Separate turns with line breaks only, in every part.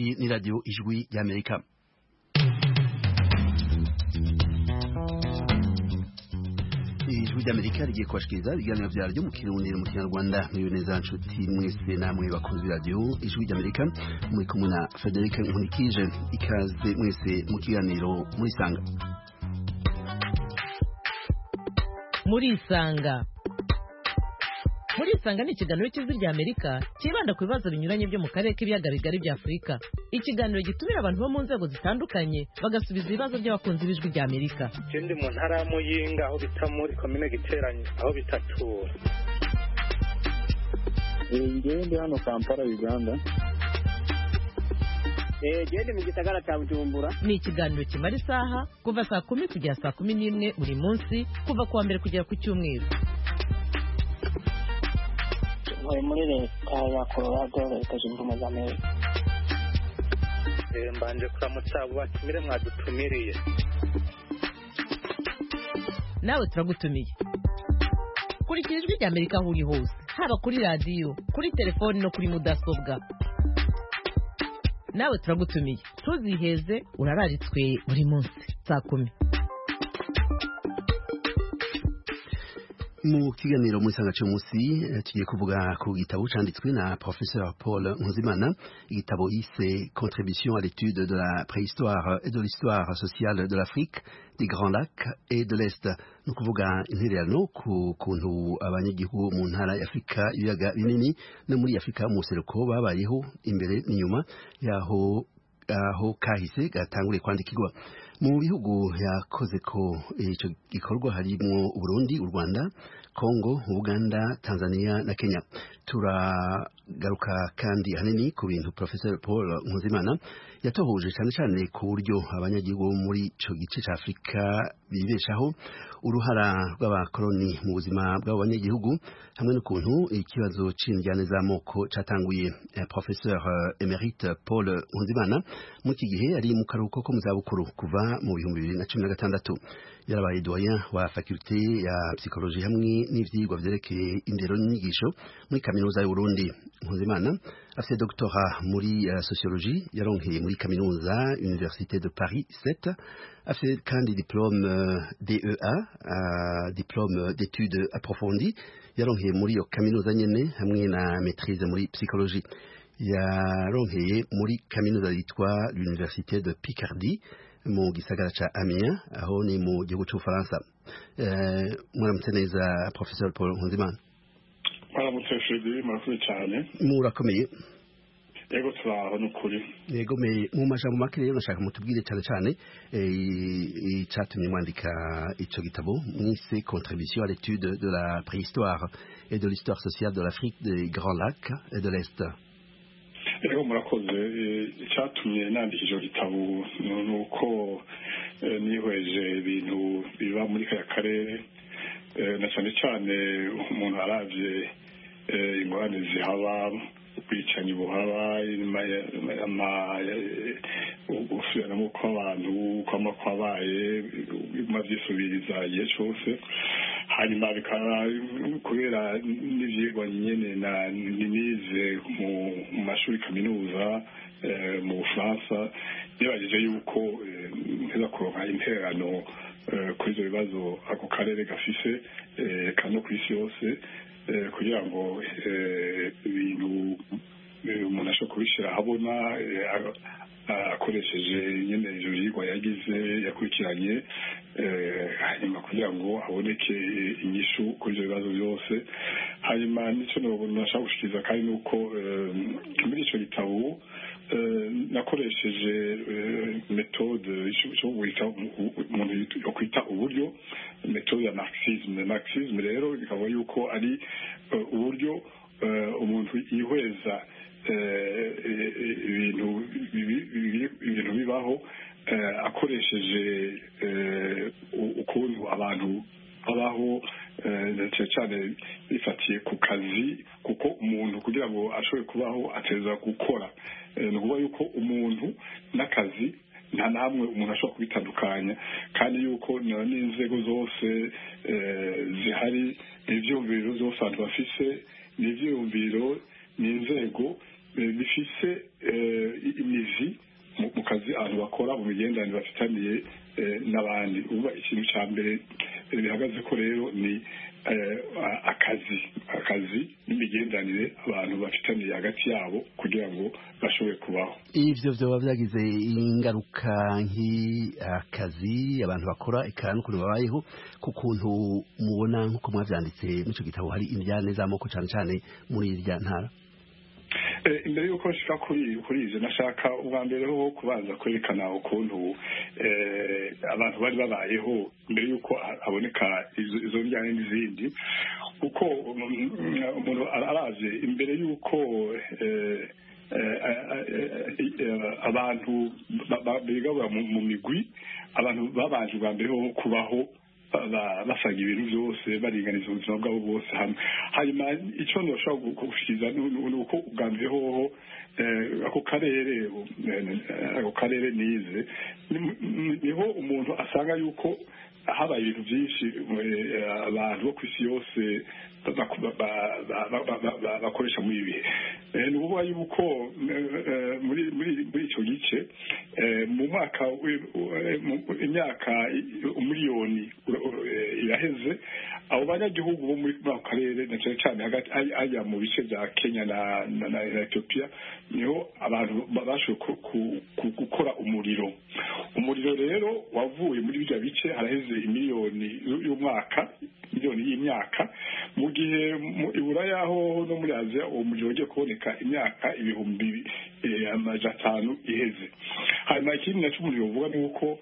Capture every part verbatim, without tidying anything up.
iyi ni radio Ijwi y'Amerika. Ijwi ry'Amerika rigiye kubashikiriza ibiganiro vyaryo mu Kirundi mu Kinyarwanda. Mwiwe neza nshuti mwese namwe bakunzi radio Ijwi ry'Amerika, muri kumwe na Frederic Nkulikije. Ikaze mwese mu kiganiro muri sanga.
Muri sanga muri sanga ni ikiganiro cy'Ijwi ry'Amerika kibanda ku bibazo binyuranye byo mu karere k'ibiyaga bigari bya Afurika. Ikiganiro gitumira abantu bo mu nzego zitandukanye bagasubiza ibibazo by'abakunzi b'Ijwi ry'Amerika.
Ikindi mu ntara ya Muyinga aho bita muri komine Giteranyi aho bitatura.
Ngiye ndi hano Kampala, Uganda.
Eh gende mu gisagara cya Bujumbura.
Ni ikiganiro kimara isaha kuva saa kumi kugera saa kumi n'imwe buri munsi kuva kuwa mbere kugera ku cyumweru.
Muri leta ya Colorado, leta zunze ubumwe za Amerika.
Eh mbanje kuramutsa abo batumire mwadutumiriye.
Nawe turagutumiye. Kurikira Ijwi ry'Amerika aho uri hose, haba kuri radio, kuri telefoni no kuri mudasobwa. Nawe turagutumiye. Tuziheze urararitswe buri munsi saa kumi.
Mu kiganiro muri sanga cy'umunsi tugiye kuvuga ku gitabo canditswe na Professeur Paul Nkunzimana, igitabo yise Contribution à l'étude de la préhistoire et de l'histoire sociale de l'Afrique, des Grands Lacs et de l'Est. Ni kuvuga intererano ku kuntu abanyagihugu mu ntara ya Afrika ibiyaga binini no muri Afrika mu seruko babayeho imbere n'inyuma yaho aho kahise gatanguriye kwandikirwa. Mu bihugu yakoze ko ico gikorwa harimo Burundi, u Rwanda, Kongo, Uganda, Tanzania na Kenya. Turagaruka kandi hanini ku bintu Professeur Paul Nkunzimana yatohoje cyane cyane ku buryo abanyagihugu muri ico gice ca Afrika bibeshaho, uruhara rw'abakoloni mu buzima bw'abo banyagihugu, hamwe n'ukuntu ikibazo c'indyane z'amoko catanguye. eh, Professeur Emerite Paul Nkunzimana mu iki gihe ari mu karuhuko ko mu zabukuru kuva mu bihumbi bibiri na cumi na gatandatu. Yarabaye doyen wa faculté ya psychologie hamwe n'ivyigwa vyerekeye indero n'inyigisho muri kaminuza y'u Burundi. Nkunzimana afite doctorat muri uh, sociologie yaronkeye muri kaminuza Université de Paris sept. Afite kandi diplôme uh, D E A, uh, diplôme d'études approfondies yaronkeye muri yo kaminuza nyene hamwe na maîtrise muri psychologie. Yaronkeye muri kaminuza yitwa l'Université de Picardie mu gisagara ca Amiens aho ni mu gihugu c'Ufaransa. Eh muramutse neza Professeur Paul Nkunzimana.
Muramutse Freddy, murakoze cyane.
Murakomeye.
Yego turaho n'ukuri.
Yego me mu majambo make rero nashaka mutubwire cyane cyane eh icatumye mwandika ico gitabo mwise Contribution à l'étude de la préhistoire et de l'histoire sociale de l'Afrique, des Grands Lacs et de l'Est.
Ego murakoze. Icyatumye nandika icyo gitabo nuko nihweje ibintu biba muri kaya karere, na cyane cyane umuntu aravye ingorane zihaba, ubwicanyi buhaba, gusubiramo kw'abantu kwama kwabaye biguma vyisubiriza igihe cose. Hanyuma bikaba kubera n'ivyigwa nyene na nize mu mashuri kaminuza mu Bufaransa, nibagije yuko nteza kuronka intererano kuri ivyo bibazo ako karere gafise kano kw'isi yose, kugira ngo ibintu umuntu ashobora kubishira ahabona akoresheje nyene ivyo vyigwa yagize yakurikiranye, hanyuma kugira ngo haboneke inyishu kuri ivyo bibazo byose. Hanyuma nico nashaka gushikiriza kandi nuko muri ico gitabo nakoresheje metode umuntu yokwita uburyo metode ya marxisme. Marxisme rero bikaba yuko ari uburyo umuntu yihweza ibintu ibintu bibaho akoresheje ukuntu abantu babaho, cyane bifatiye ku kazi, kuko umuntu kugira ngo ashobore kubaho ateza gukora. Ni ukuvuga yuko umuntu n'akazi nta namwe umuntu ashobora kubitandukanya, kandi yuko n'inzego zose zihari, ivyumviro zose abantu bafise n'ivyumviro n'inzego bifise imizi mu kazi abantu bakora mu migenderanire bafitaniye n'abandi. uba ikintu cya mbere bihagaze ko rero ni akazi akazi n'imigenderanire abantu bafitaniye hagati yabo kugira ngo bashobore kubaho.
Ivyo vyoba vyagize ingaruka nk'akazi abantu bakora eka n'ukuntu babayeho ku kuntu mubona nk'uko mwavyanditse n'ico gitabo hari indyane z'amoko cane cane muri irya ntara.
Imbere y'uko nshika kuri kuri ivyo nashaka ubwa mbere ho kubanza kwerekana ukuntu abantu bari babayeho mbere y'uko haboneka izo njyane n'izindi, uko umuntu araje imbere y'uko abantu bigabura mu migwi, abantu babanje ubwa mbere ho kubaho basaga ibintu byose baringaniza ubuzima bwabo bwose hamwe. hanyuma icyo nashobora gushyikiza ni uko ubwa mbere hoho ako karere ako karere nize niho umuntu asanga yuko habaye ibintu byinshi abantu bo ku isi yose bakoresha muri ibi bihe. ni ukuvuga yuko muri icyo gice mu mwaka imyaka umiliyoni iraheze, abo banyagihugu bo muri ako karere na cyane cyane hagati ajya mu bice bya Kenya na Ethiopia niho abantu bashoboye gukora umuriro. umuriro rero wavuye muri bijya bice haraheze imiliyoni y'umwaka miliyoni y'imyaka, mu gihe i Buraya ho no muri Aziya uwo muriro ugiye kuboneka imyaka ibihumbi amajana atanu iheze. hanyuma ikindi nacyo umuriro uvuga ni uko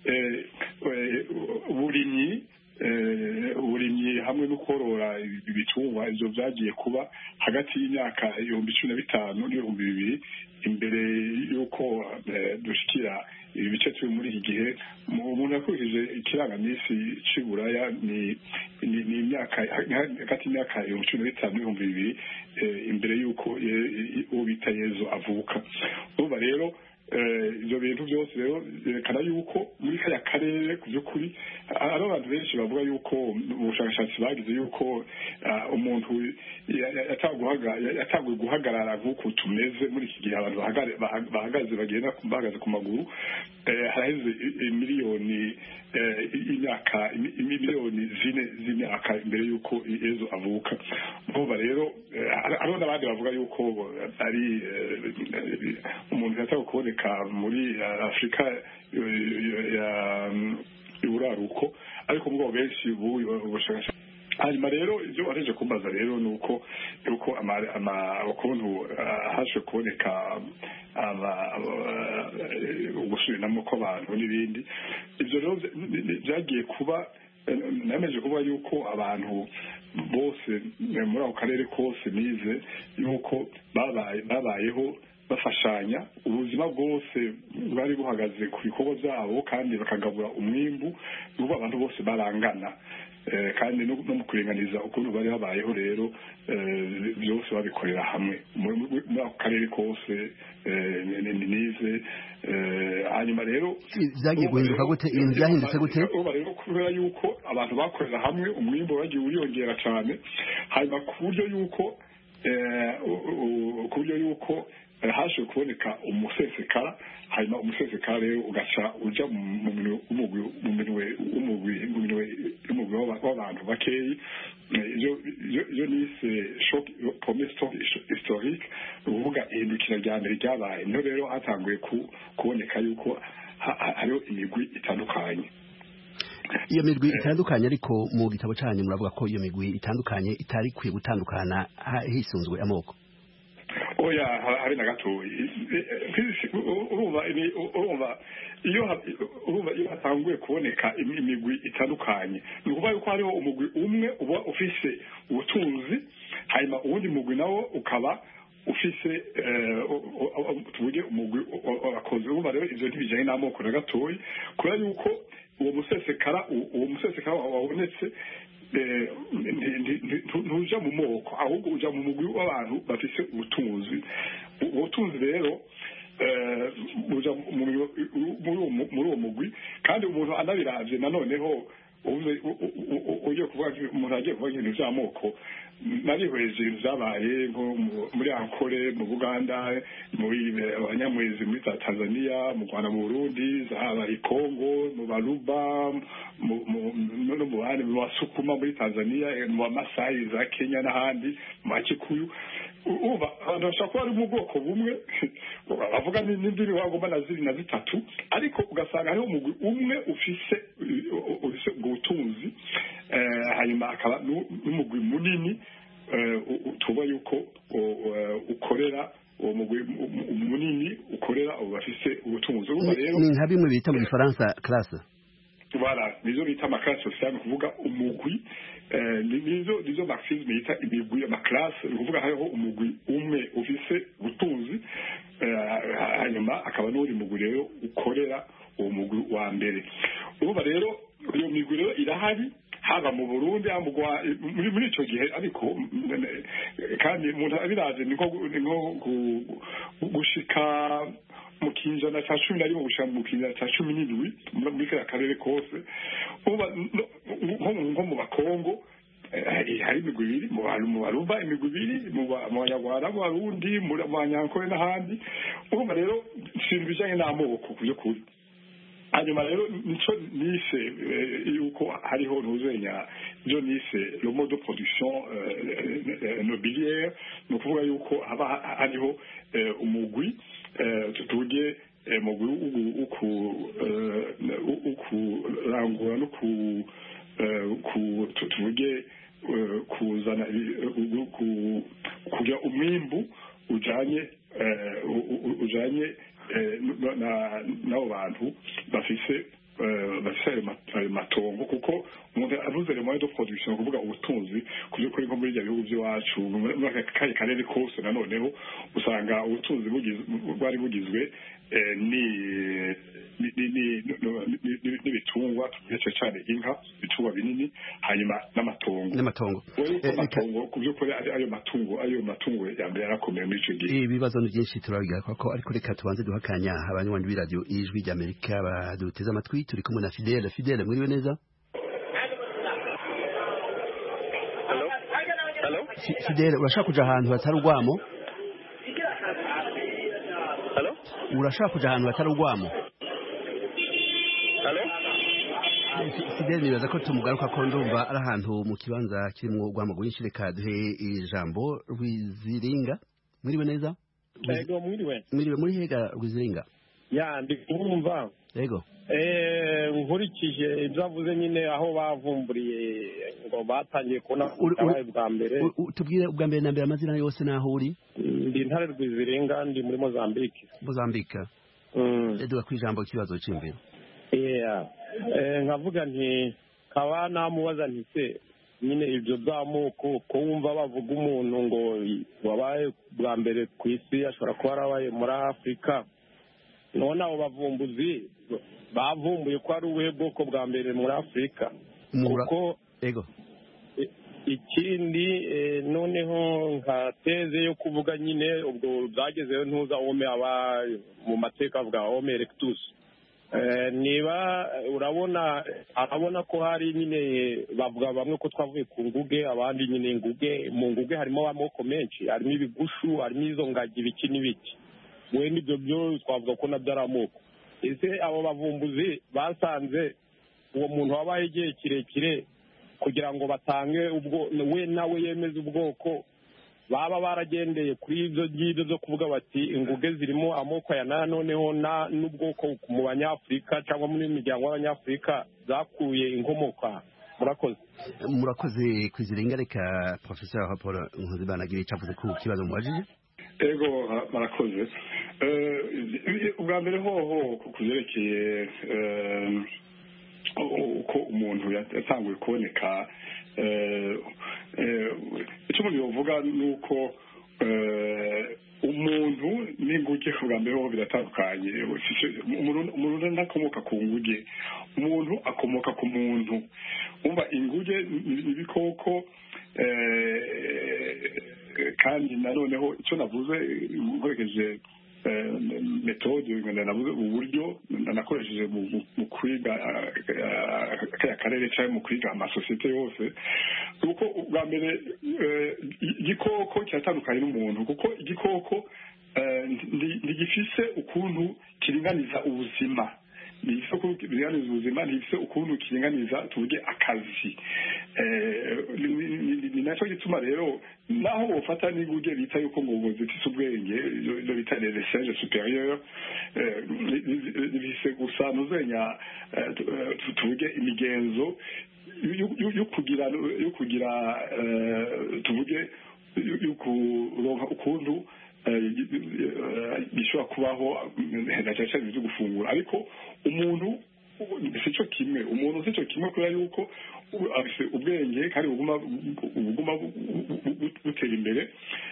uburimyi uburimyi hamwe no korora ibitungwa ivyo vyagiye kuba hagati y'imyaka ibihumbi cumi na bitanu n'ibihumbi bibiri imbere y'uko dushikira ibi bice turi muri iki gihe. umuntu yakurikije ikirangamisi c'i Buraya ni ni imyaka hagati y'imyaka ibihumbi cumi na bitanu n'ibihumbi bibiri imbere y'uko uwo bita Yezu avuka. urumva rero ibyo bintu byose rero byerekana yuko muri kaya karere ku by'ukuri ari abantu benshi bavuga yuko ubushakashatsi bagize yuko umuntu yatanguye guhagarara nk'uko tumeze muri iki gihe abantu bahagaze bagenda bahagaze ku maguru haraheze miliyoni imyaka miliyoni zine z'imyaka imbere y'uko Yezu avuka. urumva rero hariho n'abandi bavuga yuko ari umuntu yatanguye kuboneka muri Afrika y'Uburaruko, ariko mugabo benshi ubushakashatsi. hanyuma rero ibyo wareje kumbaza rero ni uko yuko ukuntu haje kuboneka ugusubiranamo kw'abantu n'ibindi. ibyo rero byagiye kuba nameje kuvuga yuko abantu bose muri ako karere kose nize yuko babayeho bafashanya, ubuzima bwose bwari buhagaze ku bikorwa byabo kandi bakagabura umwimbu, n'ubu abantu bose barangana kandi no mu kuringaniza ukuntu bari babayeho rero byose babikorera hamwe muri ako karere kose nize. hanyuma rero
byagiye guhinduka gute? ibintu byahindutse gute?
ubu rero kubera yuko abantu bakorera hamwe umwimbu wagiye uriyongera cyane, hanyuma ku buryo yuko ku buryo yuko haje kuboneka umusesekara, hanyuma umusesekara rero ugaca uja mu minwe umugwi w'abantu bakeyi. iyo nise shock premier stock historique, uvuga ihindukira rya mbere ryabaye. niho rero hatanguye kuboneka yuko hariho imigwi itandukanye.
iyo migwi itandukanye, ariko mu gitabo cyanyu muravuga ko iyo migwi itandukanye itari kwiye gutandukana hisunzwe amoko.
oya hari na gatoyi. urumva urumva iyo urumva iyo hatanguye kuboneka imigwi itandukanye, ni ukuvuga yuko hariho umugwi umwe uba ufise ubutunzi, hanyuma uwundi mugwi nawo ukaba ufise tuvuge umugwi w'abakozi. urumva rero ivyo ntibijanye n'amoko na gatoyi, kubera yuko uwo musesekara uwo musesekara wabonetse ntuja mu moko, ahubwo uja mu mugwi w'abantu bafise ubutunzi. ubutunzi rero uja muri uwo mugwi, kandi umuntu anabiravye nanoneho ugiye kuvuga umuntu agiye kuvuga ibintu by'amoko narihweje ibintu byabaye nko muri Ankole mu Buganda muri abanyamwezi muri za Tanzania mu Rwanda mu Burundi zaba i Kongo mu Baluba no mu bandi mu Basukuma muri Tanzania mu Masai za Kenya n'ahandi mu Kikuyu uba ndashaka ko ari mu bwoko bumwe bavuga n'indimi wagomba na ziri na zitatu ariko ugasanga hariho umugwi umwe ufise ufise ubutunzi hanyuma akaba n'umugwi munini tuba yuko ukorera uwo mugwi munini ukorera abo bafise ubutunzi
ni nka bimwe bita mu Gifaransa classe
voilà nizo bita amaklase sociale kuvuga umugwi nizo nizo marxisme yita imigwi amaklase kuvuga hariho umugwi umwe ufise ubutunzi hanyuma akaba n'uri mugwi rero ukorera uwo mugwi wa mbere urumva rero iyo migwi rero irahari haba mu Burundi muri muri ico gihe ariko kandi umuntu abiraje niko niko gushika mu kinjana cya cumi na rimwe gushika mu kinjana cya cumi n'indwi muri kaya karere kose nko mu Bakongo hari imigwi ibiri mu Baruba imigwi ibiri mu Banyarwanda mu Barundi mu Banyankole n'ahandi urumva rero ibintu bijanye n'amoko kuvyo kuri hanyuma rero nico nise yuko hariho ntuzenya byo nise le mode de production nobiliaire no kuvuga yuko haba hariho umugwi tutuge umugwi uku uku rangura no ku ku tutuge kuzana kugira umwimbu ujanye ujanye n'abo bantu bafise bafise ayo matongo kuko umuntu avuze le moyen de production kuvuga ubutunzi kuri nko muri ibyo bihugu by'iwacu muri aka karere kose nanoneho usanga ubutunzi bwari bugizwe n'ibitungwa ndetse cyane inka ibitungwa binini hanyuma n'amatongo
n'amatongo
amatongo ku by'ukuri ayo matungo ayo matungo ya mbere yarakomeye muri icyo gihe
ibibazo ni byinshi turabiga ko ariko reka tubanze duhakanya abanywanyi b'iradiyo ijwi ry'Amerika baduteze amatwi turi kumwe na Fidele Fidele mwiriwe neza Fidele urashaka kuja ahantu hatari urwamo urashaka kuja ahantu hatari urwamo Fidele nibaza ko tumugaruka ko ndumva ari ahantu mu kibanza kirimo urwamo rwinshi reka duhe ijambo Rwiziringa mwiriwe neza
Yego mwiriwe
mwiriwe muri hega Rwiziringa
ya ndi kumva
yego
eh nkurikije ibyavuze nyine aho bavumburiye ngo batangiye kubona abaye bwa mbere
tubwire ubwa mbere na mbere amazina yose naho uri
ndi Intare Rwiziringa ndi muri Mozambique
Mozambique
mm
edo kwijambo kibazo cy'imbere
yeah eh nkavuga nti kaba namubaza nti se nyine ibyo by'amoko ko wumva bavuga umuntu ngo wabaye bwa mbere ku isi ashobora kuba arabaye muri Afrika none abo bavumbuzi bavumbuye ko ari ubuhe bwoko bwa mbere muri Afrika kuko
ego
ikindi noneho nka teze yo kuvuga nyine ubwo byagezeyo ntuza ome aba mu mateka avuga ome erectus niba urabona arabona ko hari nyine bavuga bamwe ko twavuye ku nguge abandi nyine inguge mu nguge harimo amoko menshi harimo ibigushu harimo izo ngagi ibiki n'ibiki we nibyo byo twavuga ko nabyo ari amoko ese abo bavumbuzi basanze uwo muntu wabaye igihe kirekire kugira ngo batange ubwo we nawe yemeze ubwoko baba baragendeye kuri ibyo ngibyo zo kuvuga bati inguge zirimo amoko ya na noneho na n'ubwoko mu banyafurika cyangwa muri miryango y'abanyafurika zakuye inkomoka murakoze
murakoze Kwiziringa reka Professor Paul Nkuzimana agira icyo avuze ku kibazo mubajije
ego marakoze ubwa mbere hoho kuzerekeye uko umuntu yatanguye kuboneka icyo umuntu yavuga ni uko umuntu n'inguge ubwa mbere hoho biratandukanye umuntu ntakomoka ku nguge umuntu akomoka ku muntu umva inguge ni ibikoko kandi nanoneho icyo navuze nkorekeje metode navuze uburyo nakoresheje mu kwiga kaya karere cyangwa mu kwiga amasosiyete yose kuko ubwa mbere igikoko kiratandukanye n'umuntu kuko igikoko ntigifise ukuntu kiringaniza ubuzima ntifise ukuntu kiringaniza ubuzima ntifise ukuntu kiringaniza tuvuge akazi ni nacyo gituma rero naho bufata n'uburyo bita yuko ngo zifise ubwenge ibyo bita les singes supérieurs bifise gusa nuzenya tuvuge imigenzo yo kugira yo kugira tuvuge yo kuronka ukuntu bishobora kubaho na cyane cyane byo gufungura ariko umuntu sico kimwe umuntu sico kimwe kubera yuko afite ubwenge kandi buguma buguma butera imbere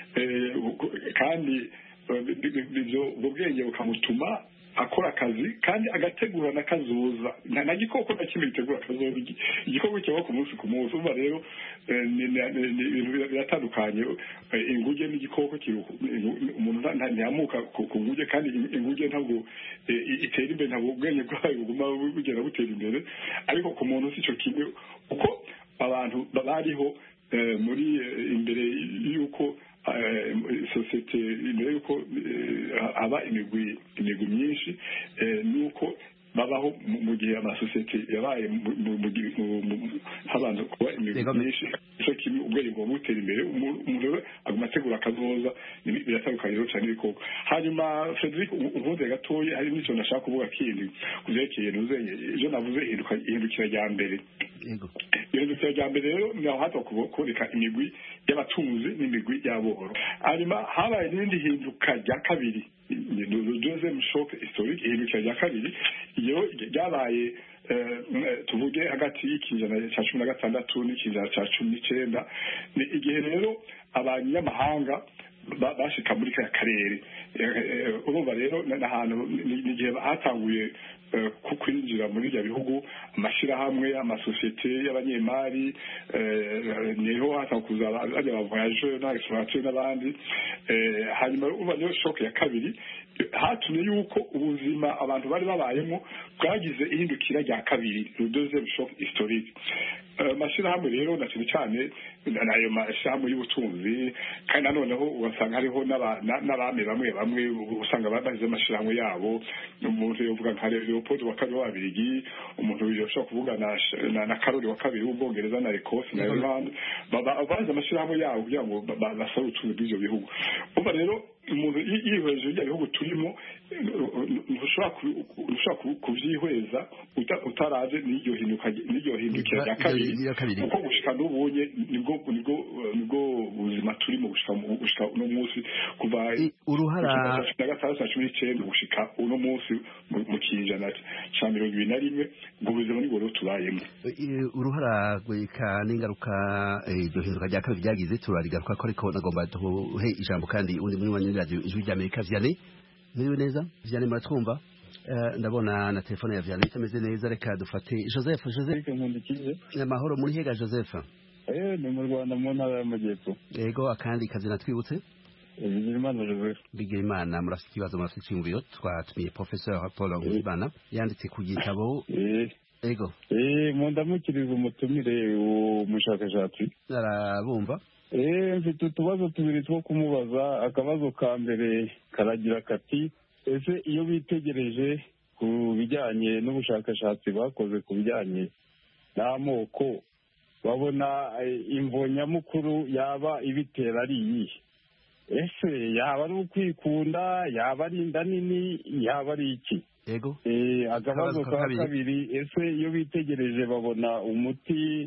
kandi ibyo ubwenge bukamutuma akora akazi kandi agategura n'akazoza nta gikoko na kimwe gitegura akazoza igikoko kibaho ku munsi ku munsi uba rero ibintu biratandukanye inguge n'igikoko umuntu ntiyamuka ku nguge kandi inguge ntabwo itera imbere ntabwo ubwenge bwayo buguma bugenda butera imbere ariko ku muntu si cyo kimwe uko abantu bariho muri imbere y'uko sosiyete imbere y'uko haba imigwi imigwi myinshi nuko babaho mu gihe amasosiyete yabaye habanza kuba imigwi myinshi icyo kimwe ubwenge bugomba gutera imbere umuntu rero aguma ategura akazoza biratandukanye rero cyane ibikoko hanyuma Frederic uvuze gatoya hari n'icyo nashaka kuvuga kindi kuvyerekeye nuzenye ivyo navuze ihindukira rya mbere ihindukira rya mbere rero ni aho hato kuboneka imigwi y'abatunzi n'imigwi y'aboro hanyuma habaye n'indi hinduka rya kabiri le deuxième choc historique ihindukira rya kabiri iyo ryabaye tuvuge hagati y'ikijana cya cumi na gatandatu n'ikijana cya cumi n'icenda ni igihe rero abanyamahanga bashika muri kaya karere urumva rero n'ahantu n'igihe hatanguye kwinjira muri ibyo bihugu amashyirahamwe amasosiyete y'abanyemari niho hatanguye kuza bajya bavoyaje n'abexplorateur n'abandi hanyuma urumva niyo shoke ya kabiri hatumye yuko ubuzima abantu bari babayemo bwagize ihindukira rya kabiri le deuxième choc historique amashyirahamwe rero na cyane cyane nayo mashyirahamwe y'ubutunzi kandi nanoneho ugasanga hariho n'abami bamwe bamwe usanga bagize amashyirahamwe yabo umuntu yovuga nka Leopold wa kabiri w'Ababiligi umuntu yoshobora kuvuga na na Karoli wa kabiri w'Ubwongereza na Ecosse na Irlande bagize amashyirahamwe yabo kugira ngo basore ubutunzi bw'ibyo bihugu umva rero umuntu yihweje ibyo bihugu turimo ntushobora kubyihweza utaraje n'iryo hinduka n'iryo hindukira rya kabiri kuko gushika n'ubunye nibwo nibwo nibwo ubuzima turimo gushika uno munsi kuva
uruhara
na gatandatu na cumi n'icyenda gushika uno munsi mu kinjana cya mirongo ibiri na rimwe ubwo buzima nibwo rero tubayemo
uruhara rweka n'ingaruka iryo hinduka rya kabiri ryagize turarigaruka ko ariko nagomba duhe ijambo kandi undi muri wanyu radio ijwi rya Amerika Vianney mwiriwe neza Vianney muratwumva ndabona na telefone ya Vianney itameze neza reka dufate Joseph Joseph
nkundikize
amahoro muri hega Joseph
eh ni mu Rwanda mu ntara y'Amajyepfo
yego akandi kazi natwibutse
Bigirimana Joseph
Bigirimana murafite ikibazo murafite cyumviro twatumiye professeur Paul Nkuzimana yanditse ku gitabo yego
eh mu ndamukiriza umutumire umushakashatsi
arabumva
eh mfite utubazo tubiri two kumubaza akabazo ka mbere karagira kati ese iyo bitegereje ku bijyanye n'ubushakashatsi bakoze ku bijyanye n'amoko babona imvo nyamukuru yaba ibitera ari iyihe ese yaba ari ukwikunda yaba ari inda nini yaba ari iki
yego
eh akabazo ka kabiri ese iyo bitegereje babona umuti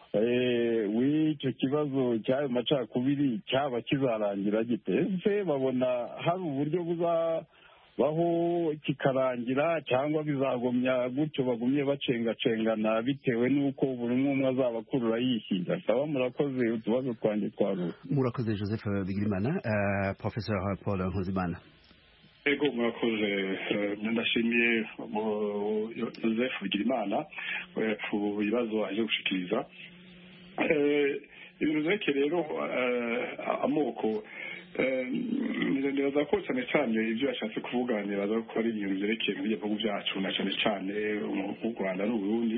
w'icyo kibazo cy'ayo macakubiri cyaba kizarangira gite ese babona hari uburyo buzabaho kikarangira cyangwa bizagumya gutyo bagumye bacengacengana bitewe n'uko buri umwe umwe azaba akurura yishyira saba murakoze utubazo twanjye twaruwe
murakoze Joseph Bigirimana professeur Paul Nkuzimana
ego murakoze ndashimiye Joseph Bigirimana ku bibazo aje gushikiriza ibintu zeke rero amoko nibaza ko cyane cyane ibyo yashatse kuvuga nibaza ko ari ibintu byerekeye mu bihugu byacu na cyane cyane mu Rwanda n'u Burundi.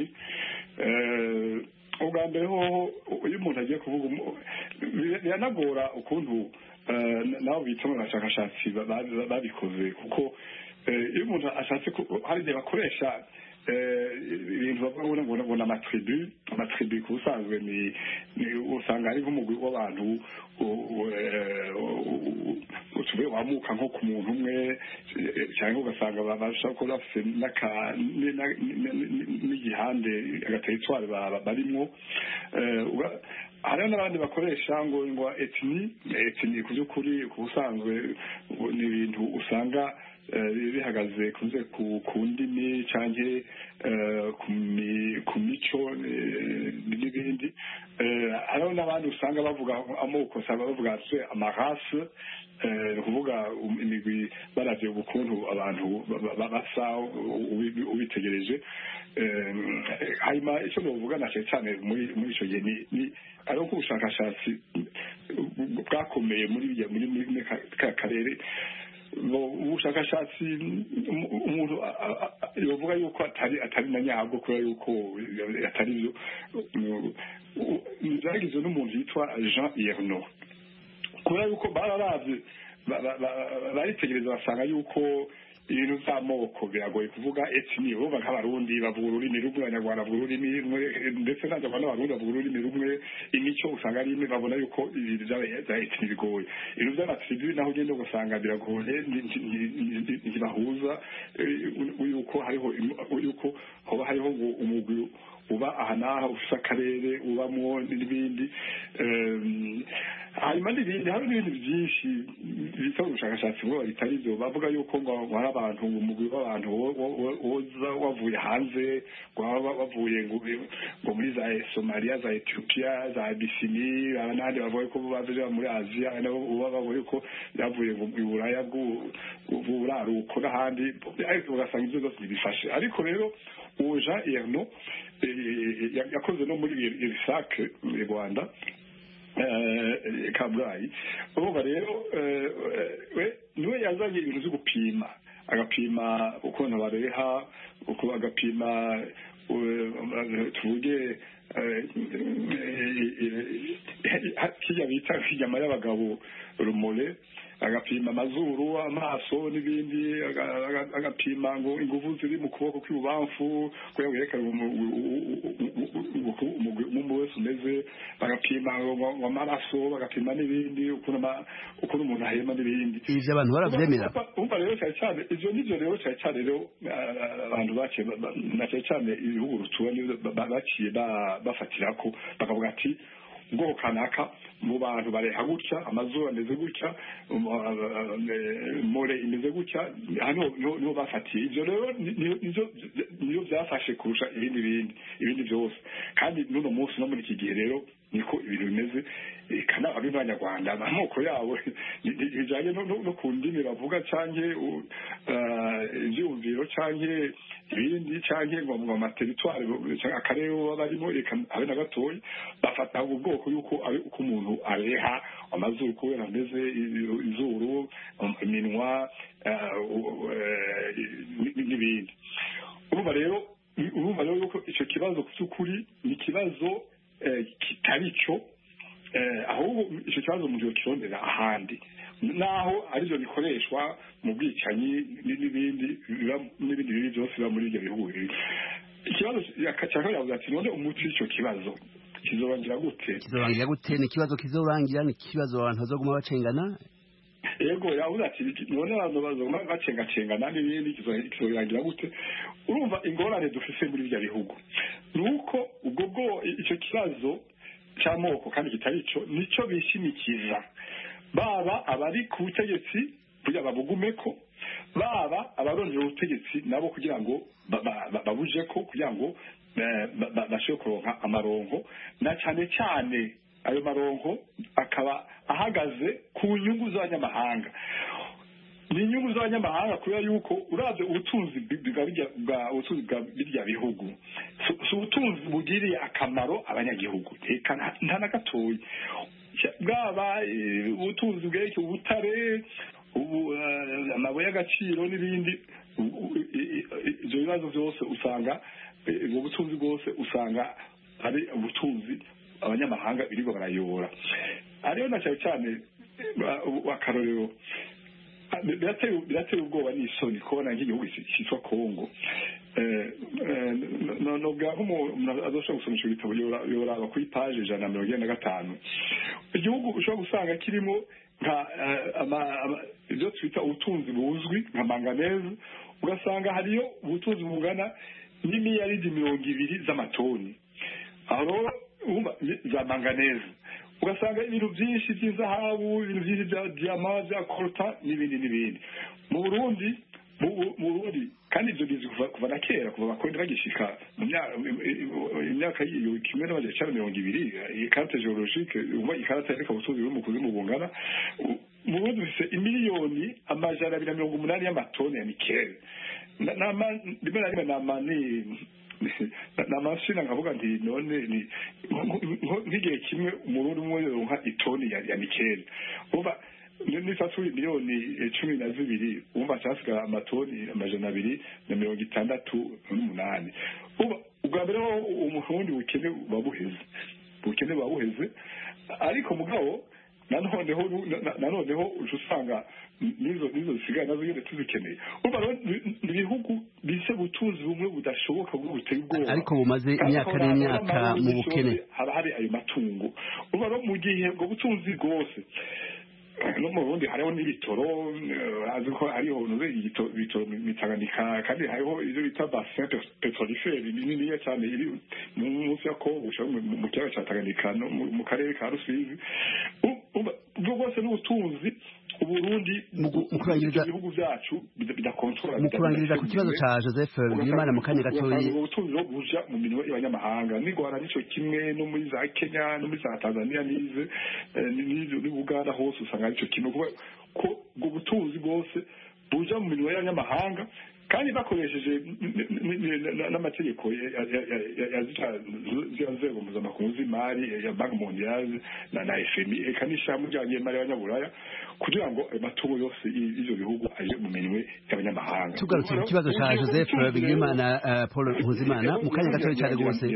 ubwa mbere hoho iyo umuntu agiye kuvuga biranagora ukuntu nabo bita mu bashakashatsi babikoze kuko iyo umuntu ashatse hari igihe bakoresha ibintu bavuga ngo ngo na matribu amatribu kusanzwe ni usanga ari nk'umugwi w'abantu utubuye wamuka nko ku muntu umwe cyangwa ugasanga babasha ko bafite n'igihande agateritwari barimwo. hariho n'abandi bakoresha ngo ngo etini etini ku by'ukuri ku busanzwe ni ibintu usanga bihagaze kunze ku ndimi cyangwa ku mico n'ibindi. hariho n'abandi usanga bavuga amoko usanga bavuga amarase ni ukuvuga imigwi baravye ubukuntu abantu basa ubitegereje. hanyuma icyo bavuga na cyane muri muri icyo gihe ni ari ubushakashatsi bwakomeye muri muri ka karere. ubushakashatsi umuntu yovuga yuko atari atari na nyabwo kubera yuko atari byo byagizwe n'umuntu yitwa Jean Yerno kubera yuko bararavye baritegereza basanga yuko ibintu by'amoko biragoye kuvuga etini bo nk'abarundi bavuga ururimi rumwe, abanyarwanda bavuga ururimi rumwe, ndetse n'abanyarwanda n'abarundi bavuga ururimi rumwe. imico usanga ari imwe, babona yuko ibintu bya etini bigoye. ibintu by'amatribu naho ugenda ugasanga biragoye, ntibahuza yuko hariho yuko hoba hariho umugwi uba aha n'aha ufite akarere ubamo n'ibindi. hanyuma n'ibindi hari n'ibindi byinshi bisaba ubushakashatsi bwo bitari byo bavuga yuko ngo hari abantu umugwi w'abantu woza wavuye hanze wavuye ngo muri za Somalia, za Ethiopia, za Abyssinie, abandi bavuye ko bavuye muri Asia, nabo bavuye ko yavuye mu Buraya bw'uraruko n'ahandi, ariko ugasanga ibyo byose bifashe. ariko rero uwo Jean Yerno yakoze no muri Irisak mu Rwanda Kabgayi. ubu rero we niwe yazanye ibintu byo gupima, agapima ukuntu bareha, uko agapima tuvuge kijya bita inyama y'abagabo rumole, agapima amazuru, amaso n'ibindi, agapima ngo ingufu ziri mu kuboko kw'ibubamfu kugira ngo yerekane umubiri wese umeze, bagapima amaraso, bagapima n'ibindi, ukuntu umuntu ahema n'ibindi.
ivyo abantu baravyemera.
umva rero cyane cyane ivyo nivyo rero cyane cyane rero abantu baciye na cyane cyane ibihugu rutuwe baciye bafatirako bakavuga ati ubwoko kanaka mu bantu bareha gutya, amazuru ameze gutya, more imeze gutya, hano niho bafatiye. ibyo rero niyo byafashe kurusha ibindi bindi ibindi byose. kandi n'uno munsi no muri iki gihe rero niko ibintu bimeze. kana ari n'abanyarwanda amoko yabo bijanye no ku ndimi bavuga canke ivyumviro canke ibindi canke ngo mu materitware akarere baba barimo reka habe na gatoyi bafata ubwoko yuko ari uko umuntu areha amazuru kubera ameze, izuru, iminwa n'ibindi. urumva rero urumva rero yuko icyo kibazo cy'ukuri ni ikibazo kitari cyo, ahubwo icyo kibazo umuntu yokirondera ahandi, naho aribyo bikoreshwa mu bwicanyi n'ibindi n'ibindi bibi byose biba muri ibyo bihugu. ikibazo cyaka yavuze ati none umuti w'icyo kibazo kizorangira gute?
kizorangira gute? ni ikibazo kizorangira, ni ikibazo abantu bazoguma bacengana.
yego yavuze ati none abantu bazoguma bacengacengana n'ibindi kizorangira gute? urumva ingorane dufise muri ibyo bihugu nuko ubwo bwo icyo kibazo cy'amoko kandi kitari cyo nicyo bishimikiza, baba abari ku butegetsi kugira babugumeko, baba abarondera ubutegetsi nabo kugira ngo babuje ko kugira ngo bashobore kuronka amarongo, na cyane cyane ayo marongo akaba ahagaze ku nyungu z'abanyamahanga. ni inyungu z'abanyamahanga kubera yuko uravye ubutunzi bwa ubutunzi bwa birya bihugu si ubutunzi bugiriye akamaro abanyagihugu, reka nta na gatoyi. bwaba ubutunzi bwerekeye ubutare amabuye y'agaciro n'ibindi ibyo bibazo byose usanga ubwo butunzi bwose usanga ari ubutunzi abanyamahanga birirwa barayobora ariyo na cyane cyane akarorero birateye ubwoba n'isoni kubona nk'igihugu cyitwa Kongo nubwo umuntu azoshobora gusoma icyo gitabo yoraba kuri paje ijana na mirongo ine na gatanu igihugu ushobora gusanga kirimo nka ibyo twita ubutunzi buzwi nka manganese ugasanga hariyo ubutunzi bungana n'imiliyaridi mirongo ibiri z'amatoni aho za manganese ugasanga ibintu byinshi by'izahabu ibintu byinshi bya diyama bya kolta n'ibindi n'ibindi mu Burundi mu Burundi kandi ibyo bizi kuva na kera kuva bakora bagishika mu myaka y'iyo kimwe n'amajana cyane mirongo ibiri ikarate geologique uba ikarate yereka ubutunzi buri mu kuzimu bungana mu Burundi bifite imiliyoni amajana abiri na mirongo umunani y'amatoni ya nikeli rimwe na rimwe namani na mashina nkavuga nti none ni nk'igihe kimwe umurundi umwe yoronka itoni ya nikeli uba n'ifatu miliyoni cumi na zibiri umva cyasiga amatoni amajana abiri na mirongo itandatu n'umunani uba ubwa mbere ho umurundi bukene babuheze bukene babuheze ariko mugabo nanoneho nanoneho usanga nizo nizo zisigaye nazo nyine tuzikeneye uba ibihugu bise butuzi bumwe budashoboka bwo buteye ubwoba
ariko bumaze imyaka n'imyaka mu bukene
haba hari ayo matungo uba mu gihe ubwo butunzi bwose no mu Burundi hariho n'ibitoro azi ko hariho ibitoro mitaganika kandi hariho ibyo bita bassin petrolifere binini cyane iri munsi ya Kongo mu kiyaga cya Tanganyika no mu karere ka Rusizi ubwo bwose n'ubutunzi Uburundi mu kurangiriza ibihugu byacu bidakontrola
mu kurangiriza ku kibazo cya Joseph Bigirimana mu kanya gatoyi
ubutunzi bwo buja mu minwe y'abanyamahanga n'igwana nico kimwe no muri za Kenya no muri za Tanzania nize ni Uganda hose usanga ico kimwe ko ubwo butunzi bwose buja mu minwe y'abanyamahanga kandi bakoresheje n'amategeko ya nzego mpuzamakungu z'imari ya Banki Mondiale na na F M I eka n'ishami ry'abanyemari y'abanyaburaya kugira ngo amatungo yose y'ivyo bihugu aje mu minwe y'abanyamahanga.
Tugarutse ku kibazo cya Joseph Bigirimana Paul Nkuzimana mu kanya gatoya cyane rwose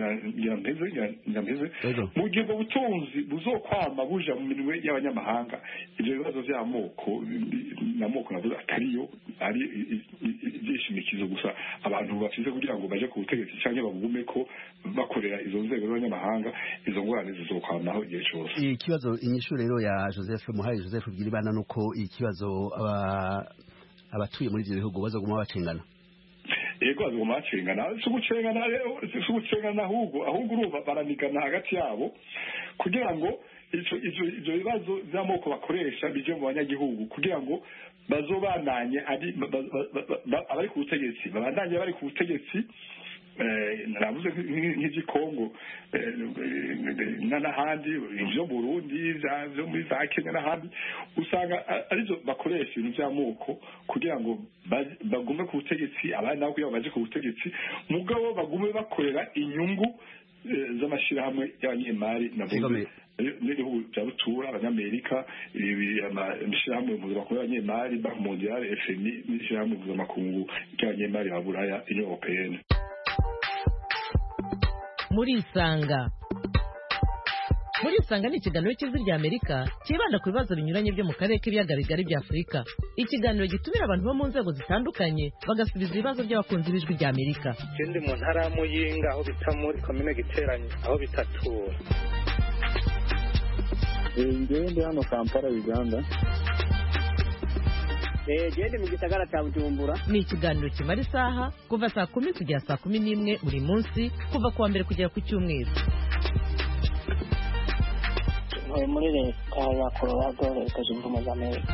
mu gihe ubwo butunzi buzokwama buja mu minwe y'abanyamahanga ivyo bibazo vy'amoko n'amoko navuze atariyo ari ibyishimikizo gusa abantu bafite kugira ngo baje ku butegetsi cyangwa bagume ko bakorera izo nzego z'abanyamahanga izo ngorane zizokwamaho igihe cyose.
Ikibazo inyishu rero ya Joseph Muhaye Joseph Bigirimana nuko ikibazo abatuye muri ibyo bihugu bazoguma bacengana
yego bazoguma bacengana sugucengana sugucengana ahubwo ahubwo urumva baranigana hagati yabo kugira ngo ivyo bibazo by'amoko bakoresha bije mu banyagihugu kugira ngo bazobananye ari abari ku butegetsi babandanye bari ku butegetsi naravuze nk'igikongo n'ahandi ibyo Burundi byo muri za Kenya n'ahandi usanga arizo bakoresha ibintu by'amoko kugira ngo bagume ku butegetsi abandi nabo kugira ngo baje ku butegetsi mugabo bagume bakorera inyungu z'amashirahamwe y'abanyemari navuze n'ibihugu bya rutura abanyamerika ibishirahamwe mpuzamakungu y'abanyemari Banki Mondiale F M I n'ishirahamwe mpuzamakungu ry'abanyemari ba Buraya Union Européenne.
Muri Isanga muri Isanga ni ikiganiro cy'ijwi ry'Amerika kibanda ku bibazo binyuranye byo mu karere k'ibiyaga bigari bya Afurika. Ikiganiro gitumira abantu bo mu nzego zitandukanye bagasubiza ibibazo by'abakunzi b'ijwi ry'Amerika.
Ikindi mu ntara ya Muyinga aho bita muri komine Giteranyi aho bita Tura.
Ngende hano Kampala Uganda.
Eh gende mu gisagara cya Bujumbura.
Ni ikiganiro kimara isaha kuva saa kumi kugera saa kumi n'imwe buri munsi kuva kuwa mbere kugera ku cyumweru.
Muri leta ya Colorado leta zunze ubumwe za Amerika.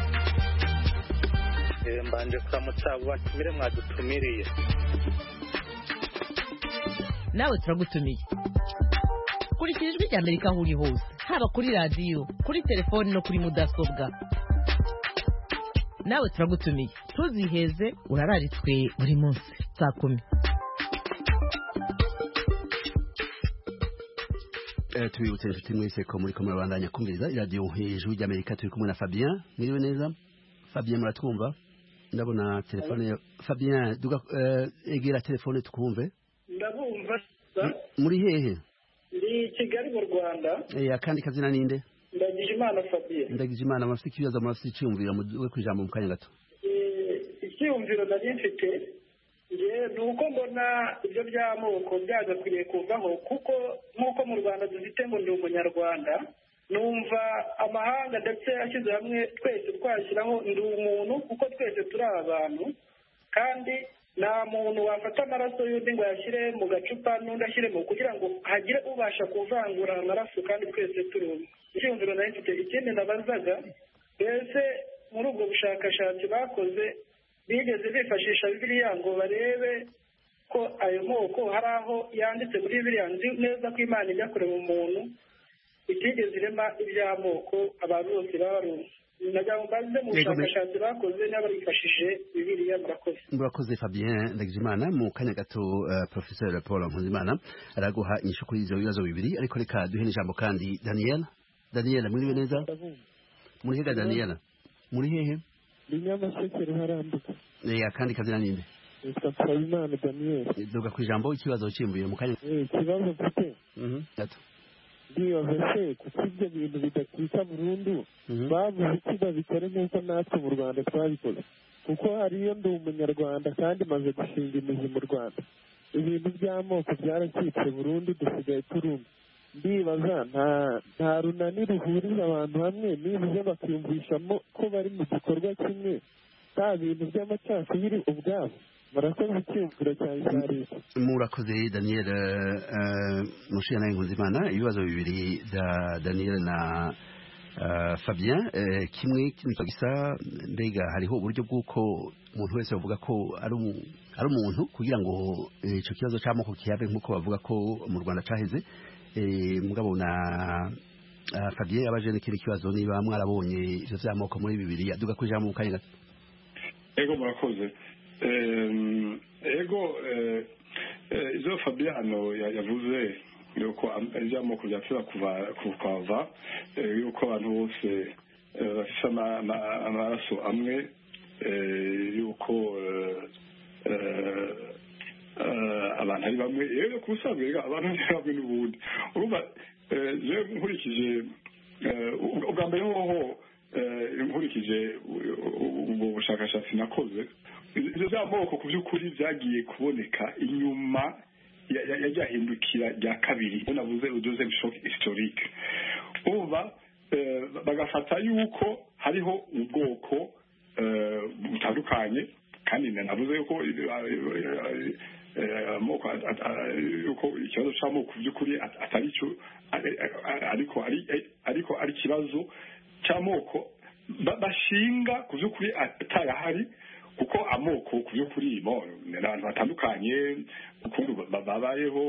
Eh mbanje kuramutsa batumire mwadutumiriye.
Nawe turagutumiye. Kurikira ijwi ry'Amerika aho uri hose haba kuri radiyo kuri telefoni no kuri mudasobwa. Nawe turagutumiye tuziheze urararitswe buri munsi saa kumi.
tubibutse inshuti mwese ko muri ko murabandanya kumviriza iradiyo hejuru ry'Amerika turi kumwe na Fabien mwiriwe neza Fabien muratwumva ndabona telefone Fabien duga egera telefone tukumve
ndabumva
muri hehe
ndi Kigali mu Rwanda
eh akandi kazina ninde
Ndagijimana Fabien
Ndagijimana mafite ikibazo mafite iciyumvira mu kwijambo mu kanya gato
eh icyumviro nari mfite nge nuko mbona ibyo by'amoko byagakwiriye kuvaho kuko nk'uko mu Rwanda dufite ngo ndi umunyarwanda numva amahanga ndetse ashyize hamwe twese twashyiraho ndi umuntu kuko twese turi abantu kandi nta muntu wafata amaraso y'undi ngo yashyire mu gacupa n'undi ashyiremo kugira ngo hagire ubasha kuvangura amaraso kandi twese turi umwe icyumviro nari mfite ikindi nabazaga mbese muri ubwo bushakashatsi bakoze bigeze bifashisha Bibiliya ngo barebe ko ayo moko hari aho yanditse muri Bibiliya nzi neza ko Imana ijya kureba umuntu itigeze irema iby'amoko abantu bose baba baruzi nagira ngo mbaze mu bushakashatsi bakoze n'abarifashije Bibiliya murakoze
murakoze Fabien Ndagijimana mu kanya gato uh, Professor Paul Nkuzimana araguha inyishu kuri izo bibazo bibiri ariko reka duhe n'ijambo kandi Daniel Daniel muri neza muri hega Daniel muri hehe
ni Nyamasheke Ruharambuka
eh akandi kazina ninde
Yitwa Nsabimana Daniel
duga ku ijambo ikibazo cyimbuye mu kanya
eh ikibazo mfite
mhm gato
ndiyohese kuko ibyo bintu bidakika burundu bavuze iki babikore nk'uko natwe mu Rwanda twabikoze kuko hariyo ndi umunyarwanda kandi maze gushinga imizi mu Rwanda ibintu by'amoko byaracitse burundu dusigaye turumva ndibaza nta nta runani ruhuriza abantu hamwe nibuze bakiyumvishamo ko bari mu gikorwa kimwe nta bintu by'amacakubiri ubwabo murakoze icyumviro cya leta
murakoze Daniel mushana Nkuzimana ibibazo bibiri bya Daniel na Fabien kimwe kimwe gisa mbega hariho uburyo bw'uko umuntu wese bavuga ko ari ari umuntu kugira ngo icyo kibazo cy'amoko kiyabe nk'uko bavuga ko mu Rwanda caheze mugabo na Fabien yabaje n'ikindi kibazo niba mwarabonye ivyo vy'amoko muri bibiri aduga kujya mu kanya gato
ego murakoze ego izo Fabiano yavuze yuko iby'amoko byatera kuvava yuko abantu bose bafite amaraso amwe yuko abantu ari bamwe rero ku busanzwe abantu ari bamwe n'ubundi urumva je nkurikije ubwa mbere hoho nkurikije ubwo bushakashatsi nakoze ibyo by'amoko ku by'ukuri byagiye kuboneka inyuma yajyahindukira rya kabiri navuze udoze shock historique uba bagafata yuko hariho ubwoko butandukanye kandi navuze yuko amoko yuko ikibazo cy'amoko ku by'ukuri atari cyo ariko ari ariko ari ikibazo cy'amoko bashinga ku by'ukuri atayahari kuko amoko ku by'ukuri ni abantu batandukanye ukuntu babayeho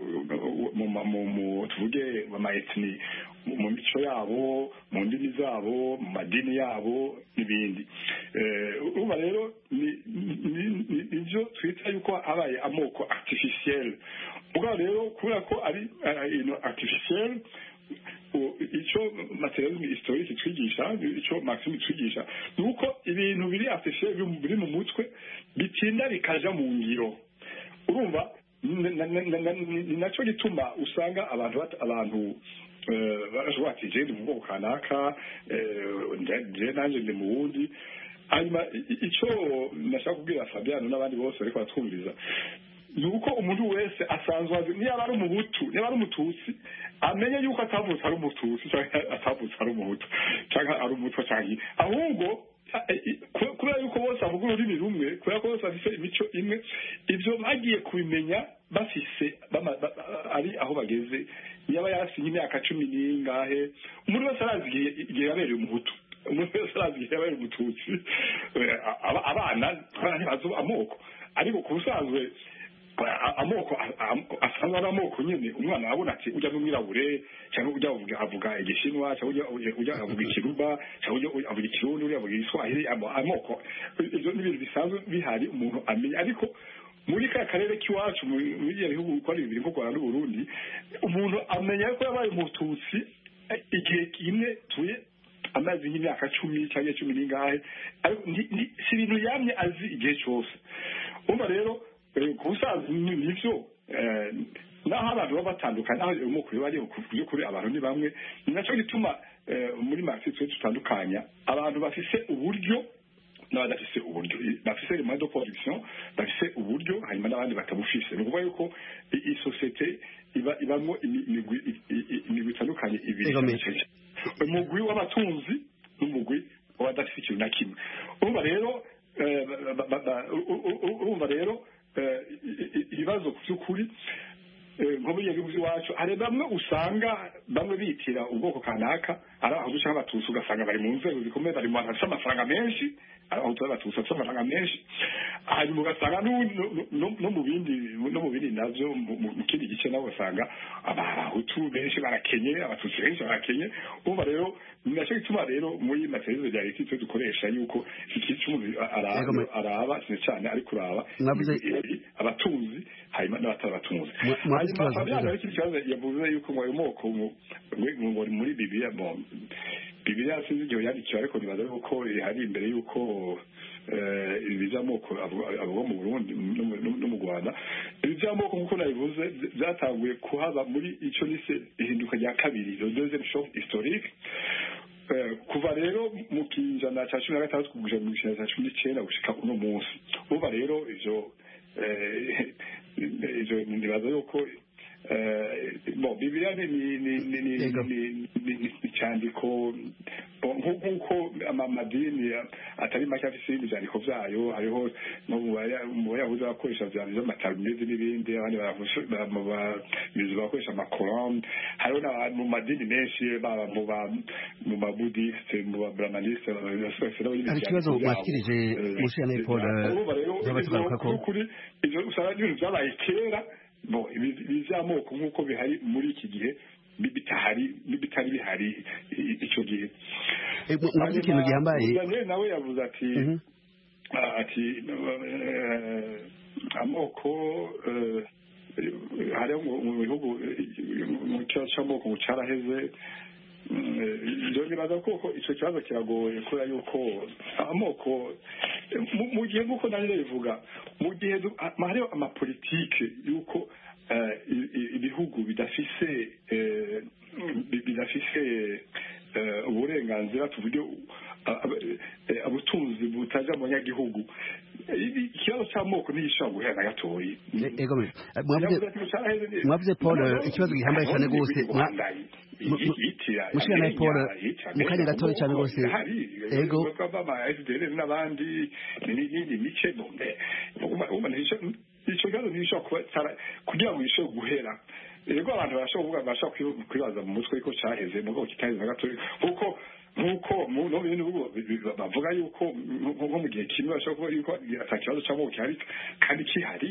mu tuvuge mu maetni mu mico yabo mu ndimi zabo mu madini yabo n'ibindi uba rero nibyo twita yuko habaye amoko artificiel ubwo rero kubera ko ari artificiel icyo materialisme historique twigisha icyo Maxime twigisha nuko ibintu biri artificiel biri mu mutwe bitinda bikaja mu ngiro urumva ni nacyo gituma usanga abantu abantu barashobora ati je ndi mu bwoko kanaka je nanje ndi mu wundi hanyuma icyo nashaka kubwira Fabiano n'abandi bose ariko batwumviriza nuko umuntu wese asanzwe azi niba ari umuhutu niba ari umututsi amenye yuko atavutse ari umututsi cyangwa atavutse ari umuhutu cyangwa ari umutwa cyangwa ahubwo kubera yuko bose bavuga ururimi rumwe kubera ko bose bafite imico imwe ibyo bagiye kubimenya bafise ari aho bageze yaba yasinye imyaka cumi n'ingahe umuntu wese arazi igihe yabereye umuhutu umuntu wese arazi igihe yabereye umututsi abana ntibazi amoko ariko ku busanzwe amoko asanzwe ari amoko nyine umwana abona ati ujya n'umwirabure cyangwa ujya avuga igishinwa cyangwa ujya avuga ikiruba cyangwa ujya avuga ikirundi ujya avuga igiswahili amoko ibyo ni ibintu bisanzwe bihari umuntu amenya ariko muri ka karere k'iwacu muri ibyo bihugu uko ari bibiri nko Rwanda n'Uburundi umuntu amenya ko yabaye umututsi igihe kimwe tuye amazi y'imyaka cumi cyangwa cumi n'ingahe ariko si ibintu yamye azi igihe cyose umva rero kubusanzwe nivyo naho abantu baba batandukanye aho umukuru bari kuje kuri abantu ni bamwe nacyo gituma muri marxisme tutandukanya abantu bafise uburyo n'abadafise uburyo bafise les moyens de production bafise uburyo hanyuma n'abandi batabufise ni ukuvuga yuko iyi societe iba ibamwo imigwi itandukanye ibiri umugwi w'abatunzi n'umugwi w'abadafise ikintu na kimwe urumva rero urumva rero ibibazo by'ukuri nko muri iyo iwacu hari bamwe usanga bamwe bitira ubwoko kanaka ari aho dushaka abatutsi ugasanga bari mu nzego zikomeye bari mu bantu bafite amafaranga menshi aho tuba abatutsi bafite amafaranga menshi hanyuma ugasanga no mu bindi no mu bindi navyo mu kindi gice nabo usanga abahutu benshi barakenye abatutsi benshi barakenye umva rero nacyo gituma rero muri materizo ya leta twe dukoresha yuko iki cy'umuntu araba araba cyane ari kuraba abatunzi hanyuma n'abatarabatunzi hanyuma iki kibazo yavuze yuko ngo moko ngo muri Bibiliya mo Bibiliya sinzi igihe yandikiwe ariko nibaza yuko hari imbere yuko ibizamoko abo mu Burundi no mu Rwanda ibizamoko nkuko nabivuze byatanguye kuhaba muri ico nise ihinduka rya kabiri le deuxième choc historique kuva rero mu kinjana cya cumi na gatandatu kugeza mu kinjana cya cumi n'icyenda gushika uno munsi uba rero ivyo ivyo nibaza yuko bon Bibiliya ni ni ni ni icyandiko nk'uko amadini atari make afise ibyandiko vyayo hariho no mu yahuza bakoresha vy'amatalmud n'ibindi abandi baravuze bakoresha amakoran hariho mu madini menshi baba mu mu mabudiste mu babrahmaniste
hari ikibazo mwakirije mushana Paul y'abatugaruka ko
kuri ivyo usanga ibintu vyabaye kera bo ibizamoko nk'uko bihari muri iki gihe bitahari bitari bihari icyo gihe
mwavuze ikintu gihambaye
nawe yavuze ati ati amoko hari mu bihugu mu kibazo cy'amoko mu caraheze ibyo nibaza ko icyo kibazo kiragoye kubera yuko amoko mu gihe nk'uko nanjye bivuga mu gihe hariho amapolitike y'uko ibihugu bidafise bidafise uburenganzira tuvuge ubutunzi butaja mu banyagihugu ikibazo cy'amoko ntiyishobora guhera na gatoyi
mwavuze Paul ikibazo gihambaye cyane rwose mushikana Paul mukanya gatoya cyane rwose ego
n'abandi n'indi mice bombe icyo kibazo ntishobora kuba kugira ngo ishobore guhera ego abantu barashobora kuvuga bashobora kwibaza mu mutwe ko cyaheze mu bwoko kitaheze na gatoya kuko nkuko mu no bintu bavuga yuko nko mu gihe kimwe bashobora kuvuga yuko atakibazo cy'amoko cyari kandi kihari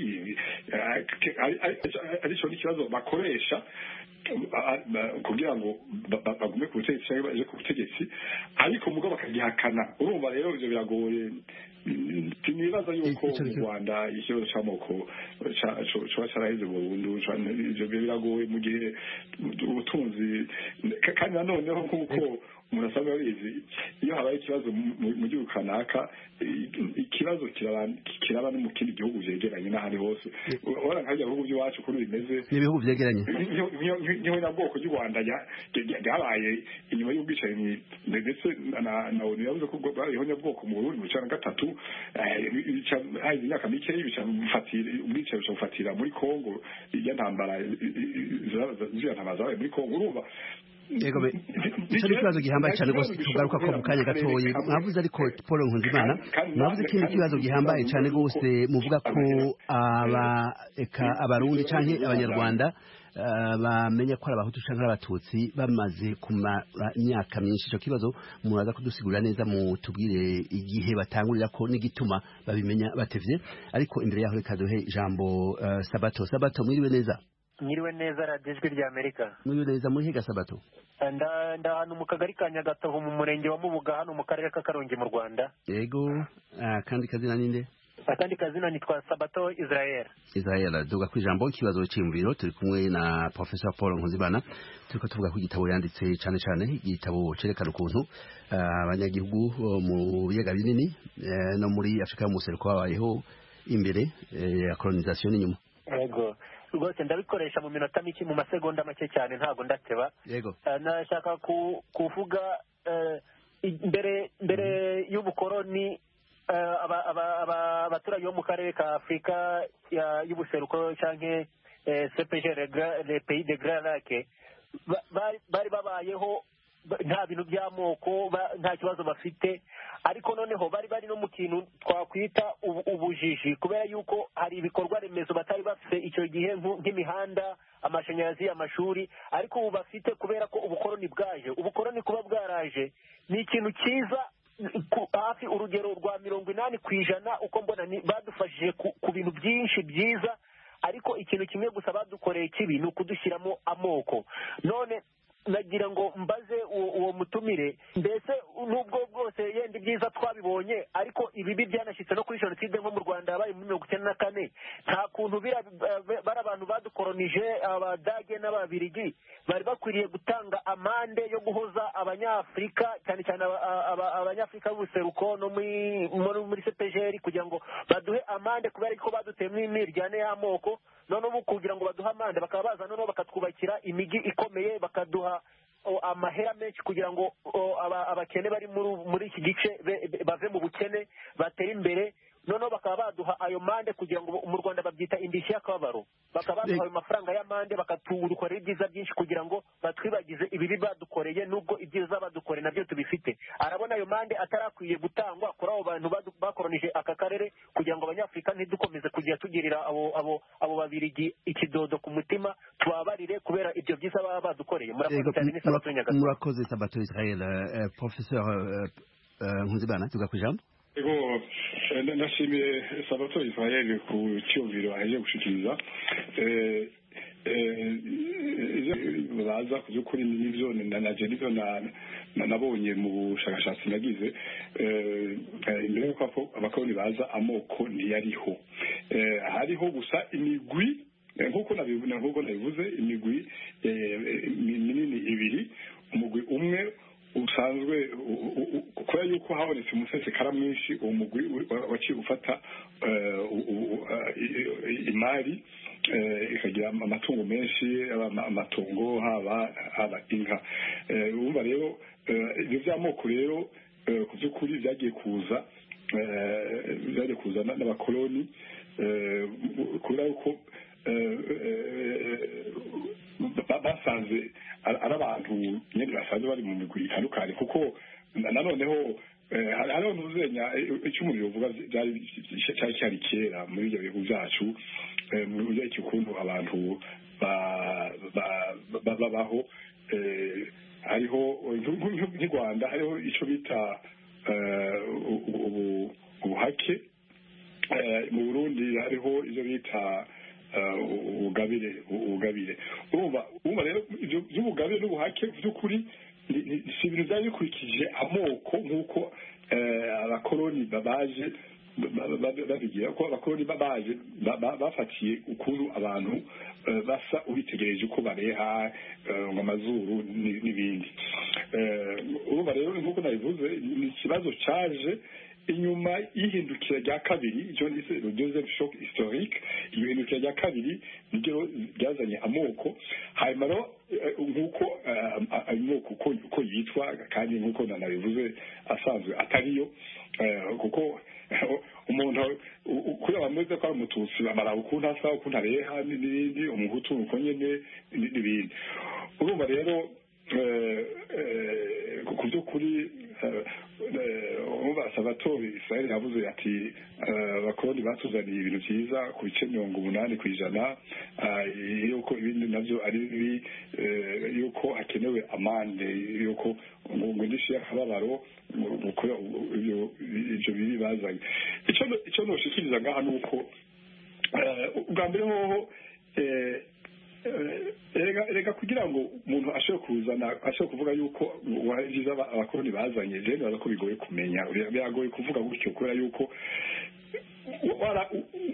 ari cyo kibazo bakoresha kugira ngo bagume ku butegetsi cyangwa baje ku butegetsi ariko mugabo bakagihakana urumva rero ibyo biragoye tinibaza yuko mu Rwanda ikibazo cy'amoko cyo cyaraheze burundu ibyo biragoye mu gihe ubutunzi kandi nanoneho nk'uko umuntu asanga abizi iyo habaye ikibazo mu gihugu kanaka ikibazo kiraba no mu kindi gihugu byegeranye n'ahandi hose urabona nk'ibyo bihugu by'iwacu ukuntu bimeze
n'ibihugu byegeranye
niho nyabwoko ry'u Rwanda ryabaye inyuma y'ubwicanyi ndetse na onu yavuze ko bwariho nyabwoko mu Burundi mu cya gatatu hahize imyaka mikeya ubwicanyi buca bufatira muri Kongo iyo ntambara ziriya ntambara zabaye muri Kongo urumva
ego icyo ni ikibazo gihambaye cyane rwose tugaruka ko mu kanya gatoya mwavuze ariko Paul Nkunzimana mwavuze ikindi kibazo gihambaye cyane rwose muvuga ko aba eka abarundi canke abanyarwanda bamenya ko ari abahutu canke abatutsi bamaze kumara imyaka myinshi icyo kibazo muraza kudusigurira neza mu tubwire igihe batangurira ko n'igituma babimenya batevye ariko imbere yaho reka duhe ijambo Sabato Sabato mwiriwe neza
Mwiriwe neza radiyo ijwi rya Amerika.
Mwiriwe neza muri higa Sabato.
Nda nda hano mu kagari ka Nyagatovu mu murenge wa Mubuga hano mu karere ka Karongi mu Rwanda.
Yego, ah kandi kazina ninde?
akandi kazina nitwa Sabato Israel.
Israel duga kwijambo ikibazo cy'imviro turi kumwe na Professor Paul Nkuzimana turiko tuvuga ku gitabo yanditse cyane cyane igitabo cerekana ukuntu abanyagihugu mu biyaga binini no muri Afrika y'umuseruko babayeho imbere ya colonisation inyuma.
Yego rwose ndabikoresha mu minota mike mu masegonda make cyane ntago ndateba.
Yego
nashaka kuvuga mbere mbere y'ubukoroni abaturage bo mu karere ka Afurika y'ubuseruko canke C P G les pays de Grand Lac bari babayeho nta bintu by'amoko nta kibazo bafite, ariko noneho bari bari no mu kintu twakwita ubujiji kubera yuko hari ibikorwa remezo batari bafite icyo gihe nk'imihanda, amashanyarazi, amashuri, ariko ubu bafite kubera ko ubukoroni bwaje. Ubukoroni kuba bwaraje ni ikintu cyiza hafi urugero rwa mirongo inani ku ijana uko mbona badufashije ku bintu byinshi byiza, ariko ikintu kimwe gusa badukoreye kibi ni ukudushyiramo amoko. None nagira ngo mbaze uwo mutumire, mbese nubwo bwose yenda ibyiza twabibonye, ariko ibibi byanashyitse no kuri jenoside nko mu Rwanda yabaye muri mirongo icyenda na kane, nta kuntu bari abantu badukoronije Abadage n'Ababirigi bari bakwiriye gutanga amande yo guhoza Abanyafurika, cyane cyane Abanyafurika b'ubuseruko no muri C P G R, kugira ngo baduhe amande kubera ko baduteyemo imiryane y'amoko. None ubu kugira ngo baduhe amande bakaba baza noneho bakatwubakira imijyi ikomeye, bakaduha amahera menshi kugira ngo abakene bari muri iki gice bave mu bukene batere imbere. Noneho bakaba baduha ayo mande kugira ngo mu Rwanda babyita indishyi y'akababaro, bakaba baduha ayo mafaranga y'amande bakatudukorera ibyiza byinshi kugira ngo batwibagize ibibi badukoreye, nubwo ibyiza badukoreye nabyo tubifite. Arabona ayo mande atarakwiye gutangwa kuri abo bantu bakoronije aka karere kugira ngo Abanyafurika ntidukomeze kujya tugirira abo abo abo Babirigi ikidodo ku mutima, tubabarire kubera ibyo byiza baba badukoreye. Murakoze cyane. Ni Sabato Nyagasani.
Murakoze Sabato Israel. Professeur Nkuzimana tuga kwijambo.
Ego nashimiye Sabato Israel ku cyumviro aje gushikiriza baza kuzukuri n'ivyo nanaje nivyo nabonye mu bushakashatsi nagize imbere yuko abakoroni baza amoko ntiyariho, hariho gusa imigwi nkuko nabibona nkuko nabivuze imigwi minini ibiri. Umugwi umwe usanzwe kubera yuko habonetse umusesekara mwinshi, uwo mugwi waciye ufata imari ikagira amatungo menshi, amatungo haba haba inka. Urumva rero ibyo by'amoko rero ku by'ukuri byagiye kuza byagiye kuzana n'abakoloni kubera yuko basanze ari abantu nyine basanzwe bari mu migwi itandukanye, kuko nanoneho hariho n'uzenya icyo umuriro uvuga cyari cyari kera muri ibyo bihugu byacu, mu buryo ukuntu abantu babaho. Hariho nk'i Rwanda hariho icyo bita ubuhake, mu Burundi hariho ibyo bita ubugabire ubugabire urumva urumva rero ibyo by'ubugabire n'ubuhake by'ukuri si ibintu byari bikurikije amoko nk'uko abakoloni babaje babigira, ko abakoloni babaje bafatiye ukuntu abantu basa ubitegereje uko bareha ngo amazuru n'ibindi. Urumva rero nk'uko nabivuze ni ikibazo cyaje inyuma y'ihindukira rya kabiri, icyo ndise le deuxième choc historique. Iyo hindukira rya kabiri niryo ryazanye amoko, hanyuma rero nk'uko amoko uko yitwa kandi nk'uko nanabivuze asanzwe atariyo, kuko umuntu kuri abameze ko ari umututsi amara ukuntu asa ukuntu areha n'ibindi, umuhutu uko nyene n'ibindi. Urumva rero ku by'ukuri Sabato Israel yavuze ati abakoloni batuzaniye ibintu byiza ku bice mirongo umunani ku ijana, yuko ibindi nabyo ari bibi, yuko hakenewe amande, yuko ngo indishyi y'akababaro ibyo bibi bazanye. Icyo noshikiriza ngaha ni uko ubwa mbere hoho reka kugira ngo umuntu ashobore kuzana ashobore kuvuga yuko wagize abakoloni bazanye, je nibaza ko bigoye kumenya, biragoye kuvuga gutyo kubera yuko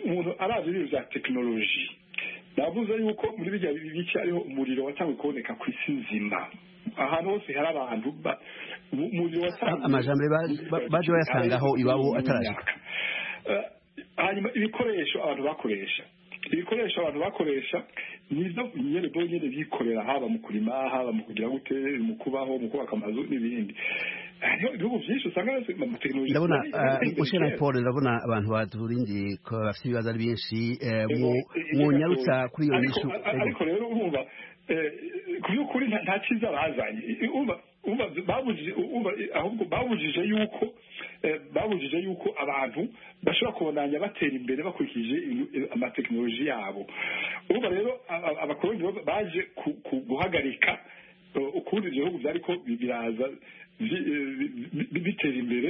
umuntu arazi ibintu bya tekinoloji navuze yuko muri bijya bice ariho umuriro watangiye kuboneka ku isi nzima ahantu hose hari abantu umuriro watangiye
amajambere baje bayasangaho iwabo ataraje
hanyuma ibikoresho abantu bakoresha ibikoresho abantu bakoresha nibyo nyene bo nyene bikorera haba mu kurima haba mu kugira gute mu kubaho mu kubaka amazu n'ibindi ibihugu byinshi usanga mu tekinoloji
ndabona ushira Paul ndabona abantu baturindiye ko bafite ibibazo ari byinshi mu nyarutsa kuri iyo nishu
ariko rero urumva ku by'ukuri nta cyiza bazanye babujije ahubwo babujije yuko babujije yuko abantu bashobora kubonanya batera imbere bakurikije amatekinoloji yabo urumva rero abakoloni baje guhagarika ukundi ibyo bihugu byariko biraza bitera imbere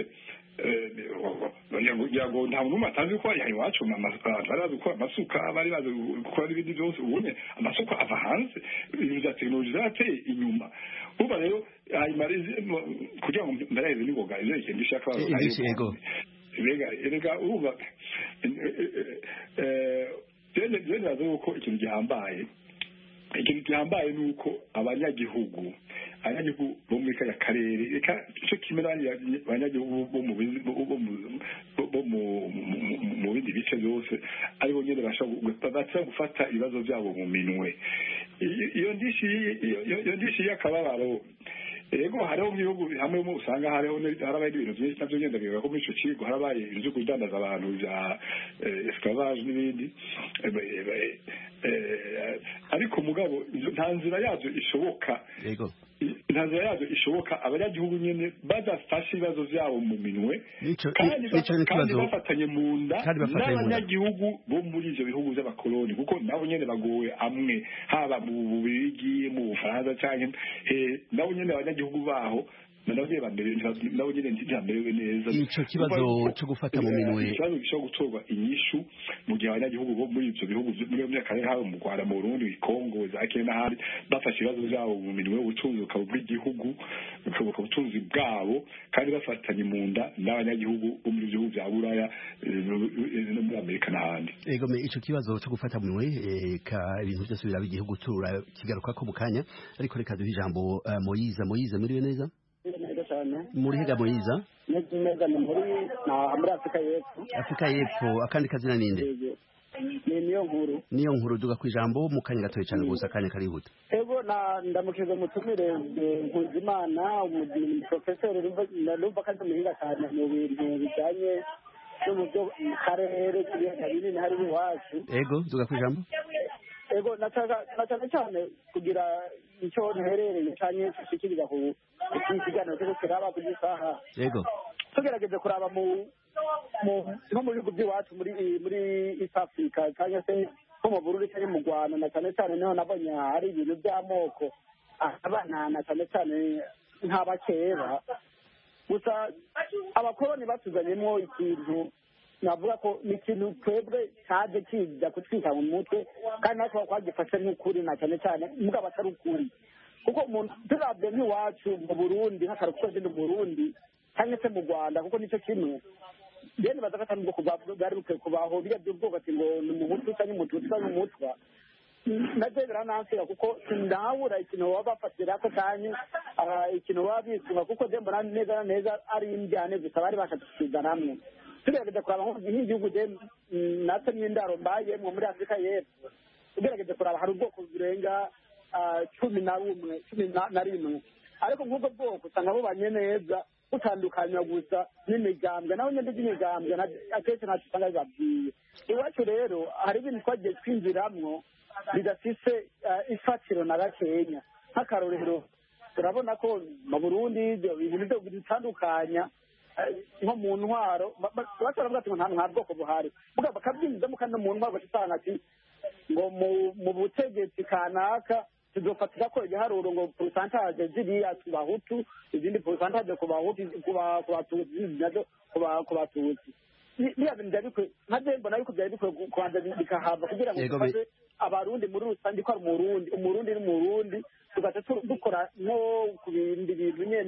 kugira ngo nta muntu atazi ko yaha iwacu bari bazi gukora amasuka bari bazi gukora n'ibindi byose ubonye amasuka ava hanze ibintu bya tekinoloji zarateye inyuma uba rero kugira ngo ndaraheze n'ingoga ibyo ikintu ishaka rega rega uba byene bazi yuko ikintu gihambaye ikintu gihambaye ni uko abanyagihugu abanyagihugu bo muri kaya karere reka icyo kimera abanyagihugu bo mu bo mu bindi bice byose aribo nyine bashaka gufata ibibazo byabo mu minwe iyo ndishi iyo ndishi y'akababaro ego hariho ibihugu hamwe mu usanga hariho harabaye ibintu byinshi nabyo ngenda bivuga ko muri icyo kigo harabaye ibyo kudandaza abantu bya esclavage n'ibindi ariko mugabo nta nzira yazo ishoboka
ego
nta nzira yazo ishoboka abanyagihugu nyine badafashe ibibazo byabo mu minwe kandi bafatanye mu nda n'abanyagihugu bo muri ibyo bihugu by'abakoloni kuko nabo nyine bagowe amwe haba mu Bubiligi mu Bufaransa cyangwa nabo nyine abanyagihugu baho nabo nyine ntibamerewe neza
icyo kibazo cyo gufata mu minwe
ikibazo gishobora gutorwa inyishu mu gihe abanyagihugu bo muri ibyo bihugu muri iyo myaka haba mu Rwanda mu Burundi Kongo za Kenya n'ahandi bafashe ibibazo byabo mu minwe ubutunzi bukaba bw'igihugu bukabuka ubutunzi bwabo kandi bafatanye mu nda n'abanyagihugu bo muri ibihugu bya Buraya no muri Amerika n'ahandi
ego me icyo kibazo cyo gufata mu minwe ka ibintu byose biraba igihugu tura kigaruka ko mu kanya ariko reka duhe ijambo Moyiza Moyiza muriwe neza muri hega Moyiza
neza muri muri Afrika y'Epfo
Afrika y'Epfo akandi kazina ninde
ni niyo nkuru
niyo nkuru duga kwijambo mu kanya gatoye cyane gusa kanya karihuta
ego na ndamukize mutumire Nkuzimana umudini professor numva kandi muhinga cyane mu bintu bijanye no mu byo karere kiriya binini hari iwacu
ego duga kwijambo
ego nataka nataka cyane kugira icyo nherereye cyane kishikiriza ku ikiganiro cyo kiraba ku gisaha
yego
tugerageze kuraba mu no mu bihugu by'iwacu muri muri East Africa cyangwa se nko mu Burundi cyangwa mu Rwanda na cyane cyane niho nabonye hari ibintu by'amoko abana na cyane cyane nk'abakeba gusa abakoloni batuzanyemo ikintu navuga ko ni ikintu twebwe cyaje kiza kutwika mu mutwe kandi natwe twagifashe nk'ukuri na cyane cyane mugabo atari ukuri kuko umuntu turabye nk'iwacu mu Burundi nk'akarukoze mu Burundi cyangwa se mu Rwanda kuko nicyo kimwe bene baza gatanu bwo bwari bukwiye kubaho biriya by'ubwoko ati ngo ni umuhutu cyangwa umututsi cyangwa umutwa nabyo biranansira kuko ndabura ikintu baba bafatira ko cyane ikintu baba bisunga kuko de mbona neza na neza ari imbyane gusa bari bashakishiriza namwe tugerageza kuraba nk'igihugu de natwe n'indaro mbayemo muri Afrika y'Epfo tugerageza kuraba hari ubwoko burenga cumi na bumwe cumi na rimwe ariko nk'ubwo bwoko usanga bubanye neza butandukanywa gusa n'imigambwe naho nyine by'imigambwe akenshi ntacyo usanga bibabwiye iwacu rero hari ibintu twagiye twinjiramwo bidafise ifatiro na gakenya nk'akarorero turabona ko mu Burundi ibintu bitandukanya nko mu ntwaro bashobora kuvuga ati ngo nta bwoko buhari bakabyinjizamo kandi mu ntwaro usanga ati ngo mu butegetsi kanaka tuzofatira ko ibiharuro ngo pourcentage ziriya ku bahutu izindi pourcentage ku bahutu ku batutsi nazo ku batutsi niya bintu byabikwe nka dembo nayo byari bikwe kubanza bikahava kugira ngo tufate abarundi muri rusange ko ari umurundi umurundi n'umurundi tugaca dukora no ku bindi bintu nyene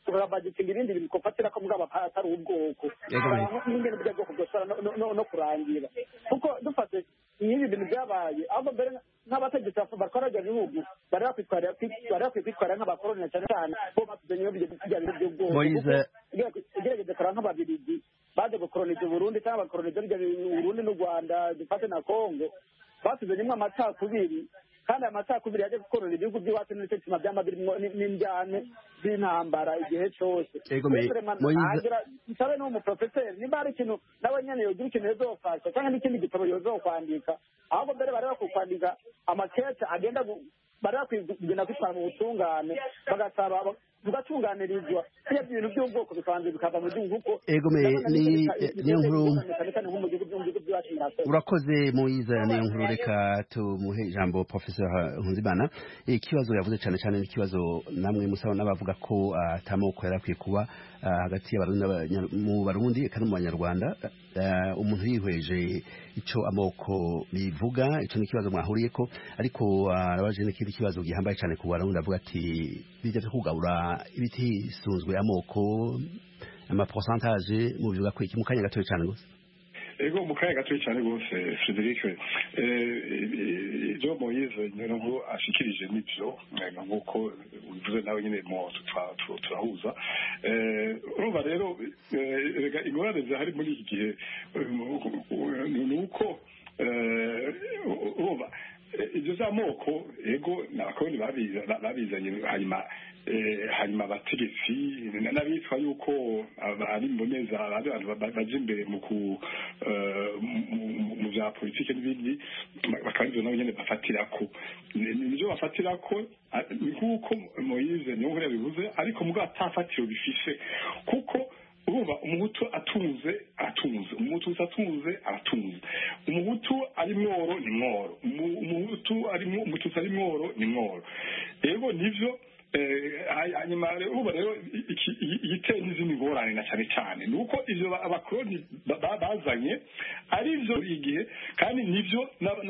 tukabagitinga ibindi bintu twofatira ko mugabo atari ubwoko n'ingene burya bwoko bwoshobora no kurangira kuko dufate nk'ibi bintu byabaye ahubwo mbere nk'abategetsi bakora ibyo bihugu bari bakwiye kwitwara nk'abakoroni cyane cyane bo batuzanye bya bintu by'ubwoko ugerageze kureba nk'ababirigi baje gukoroniza uburundi cyangwa bakoroniza uburundi n'u rwanda dufate na kongo batuzanyemo amacakubiri kandi aya macakubiri yaje gukorona ibihugu by'iwacu n'icyo bituma byama birimo n'indyane z'intambara igihe cyose nsabe n'umuprofeseri nimba hari ikintu nawe nyene yogira ikintu yozofasha cyangwa n'ikindi gitabo yozokwandika ahubwo mbere bari bakwikwandika amakete agenda bari bakwiye kugenda kwitwara mu butungane bagasaba bugatunganirizwa iyo ibintu by'ubwoko bikabanza bikava mu gihugu kuko
niyo nkuru urakoze Moise niyo nkuru reka tumuhe ijambo Professor Nkunzimana ikibazo yavuze cyane cyane n'ikibazo namwe musaba n'abavuga ko atamoko yarakwiye kuba hagati y'abarundi mu barundi kandi mu banyarwanda umuntu yihweje ico amoko bivuga ico n'ikibazo mwahuriye ko ariko arabaje n'ikindi kibazo gihambaye cyane ku barundi avuga ati bijya kugabura ibiti sunzwe amoko ama pourcentage mu bivuga ko iki mukanya gato cyane gose
ego mukanya gato cyane gose Frederic eh jo Moise nero ashikirije nivyo nkuko uvuze nawe nyine mo turahuza eh urumva rero rega ingorane zahari muri iki gihe nuko eh urumva ibyo zamoko ego nabakoroni babizanye hanyuma hanyuma abategetsi n'abitwa yuko ari mboneza abantu baje imbere mu mu bya politike n'ibindi bakandi nabo nyene bafatirako nivyo bafatirako nkuko Moise niyo nkuru bivuze ariko mugo atafatiro bifise kuko urumva umuhutu atunze atunze umuhutu atunze atunze umuhutu ari mworo ni mworo umuhutu ari umuhutu ari mworo ni mworo ego nivyo hanyuma ubu rero igiteye n'izindi ngorane na cyane cyane ni uko ivyo abakoroni bazanye ari byo igihe kandi nivyo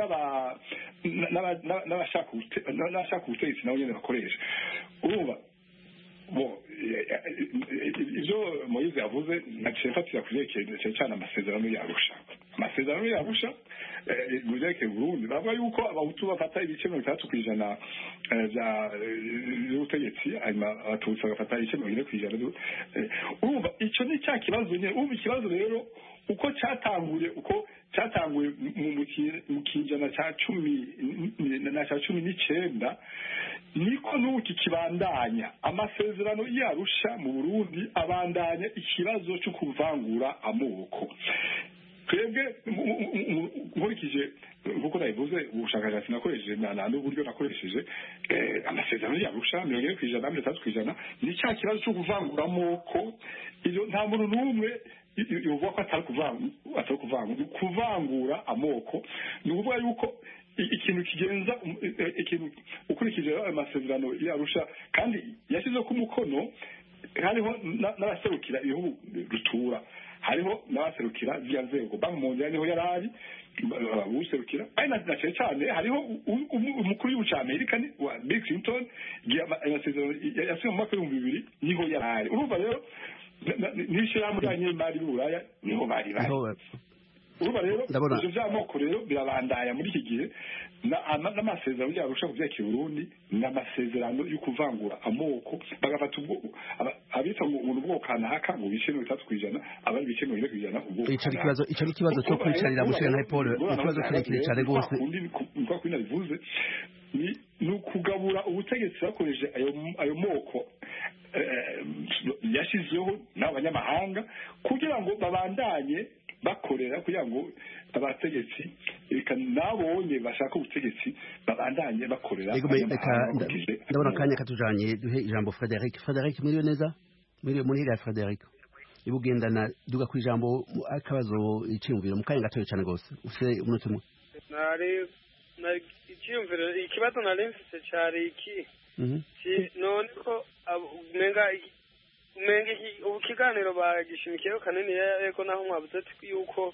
n'abashaka ubutegetsi nabo nyene bakoresha urumva bo ivyo Moise yavuze naciye mfatira kuvyerekeye cyane amasezerano yarusha amasezerano yarusha muzeke Burundi bavuga yuko abahutu bafata ibice mirongo itandatu kw'ijana vy'ubutegetsi hanyuma abatutsi bagafata ibice mirongo ine kw'ijana urumva ico ni cya kibazo nyene urumva ikibazo rero uko cyatanguye uko cyatanguye mu kijana cya cumi na cya cumi n'icenda niko n'uki kibandanya amasezerano yarusha mu Burundi abandanya ikibazo cyo kuvangura amoko twebwe nkurikije nkuko nabivuze ubushakashatsi nakoresheje n'uburyo nakoresheje amasezerano yarusha mirongo ine kw'ijana mirongo itandatu kw'ijana ni cya kibazo cyo kuvangura amoko iyo nta muntu n'umwe uvuga ko atari kuvangura kuvangura amoko ni ukuvuga yuko ikintu kigenza ikintu ukurikije amasezerano yarusha kandi yashyizeho ku mukono hariho n'abaserukira ibihugu rutura hariho n'abaserukira zya nzego banki mondiale niho yari ari userukira ari na cyane cyane hariho umukuru w'igihugu cya Amerika wa Bill Clinton amasezerano yasinywe mu mwaka w'ibihumbi bibiri niho yari ari urumva rero n'ishyirahamwe ry'abanyemari b'uburaya niho bari bari urumva rero ivyo vy'amoko rero birabandaya muri iki gihe n'amasezerano yarusha kuvyakira Burundi n'amasezerano yo kuvangura amoko bagafata abita ngo ubuntu bwo kanaka mu bice mirongo itatu kw'ijana abari bice mirongo ine kw'ijana
ico kibazo ico ni kibazo cyo kwicarira mushira na Paul ikibazo kirekire cyane gose
nko kwina bivuze ni ukugabura ubutegetsi bakoresheje ayo ayo moko yashizweho n'abanyamahanga kugira ngo babandanye bakorera kugira ngo abategetsi reka nabonye bashaka ubutegetsi babandanye bakorera
ndabona kanya katujanye duhe ijambo Frederic Frederic mwiriwe neza mwiriwe munira Frederic ibugendana duga ku ijambo akabazo iciyumviro mukanya gatoye cyane gose ufite umunota umwe
nari nari iciyumviro ikibazo nari mfite cyari iki none ko menga menga ubu kiganiro bagishimikiyeho kanini yego naho mwabuze yuko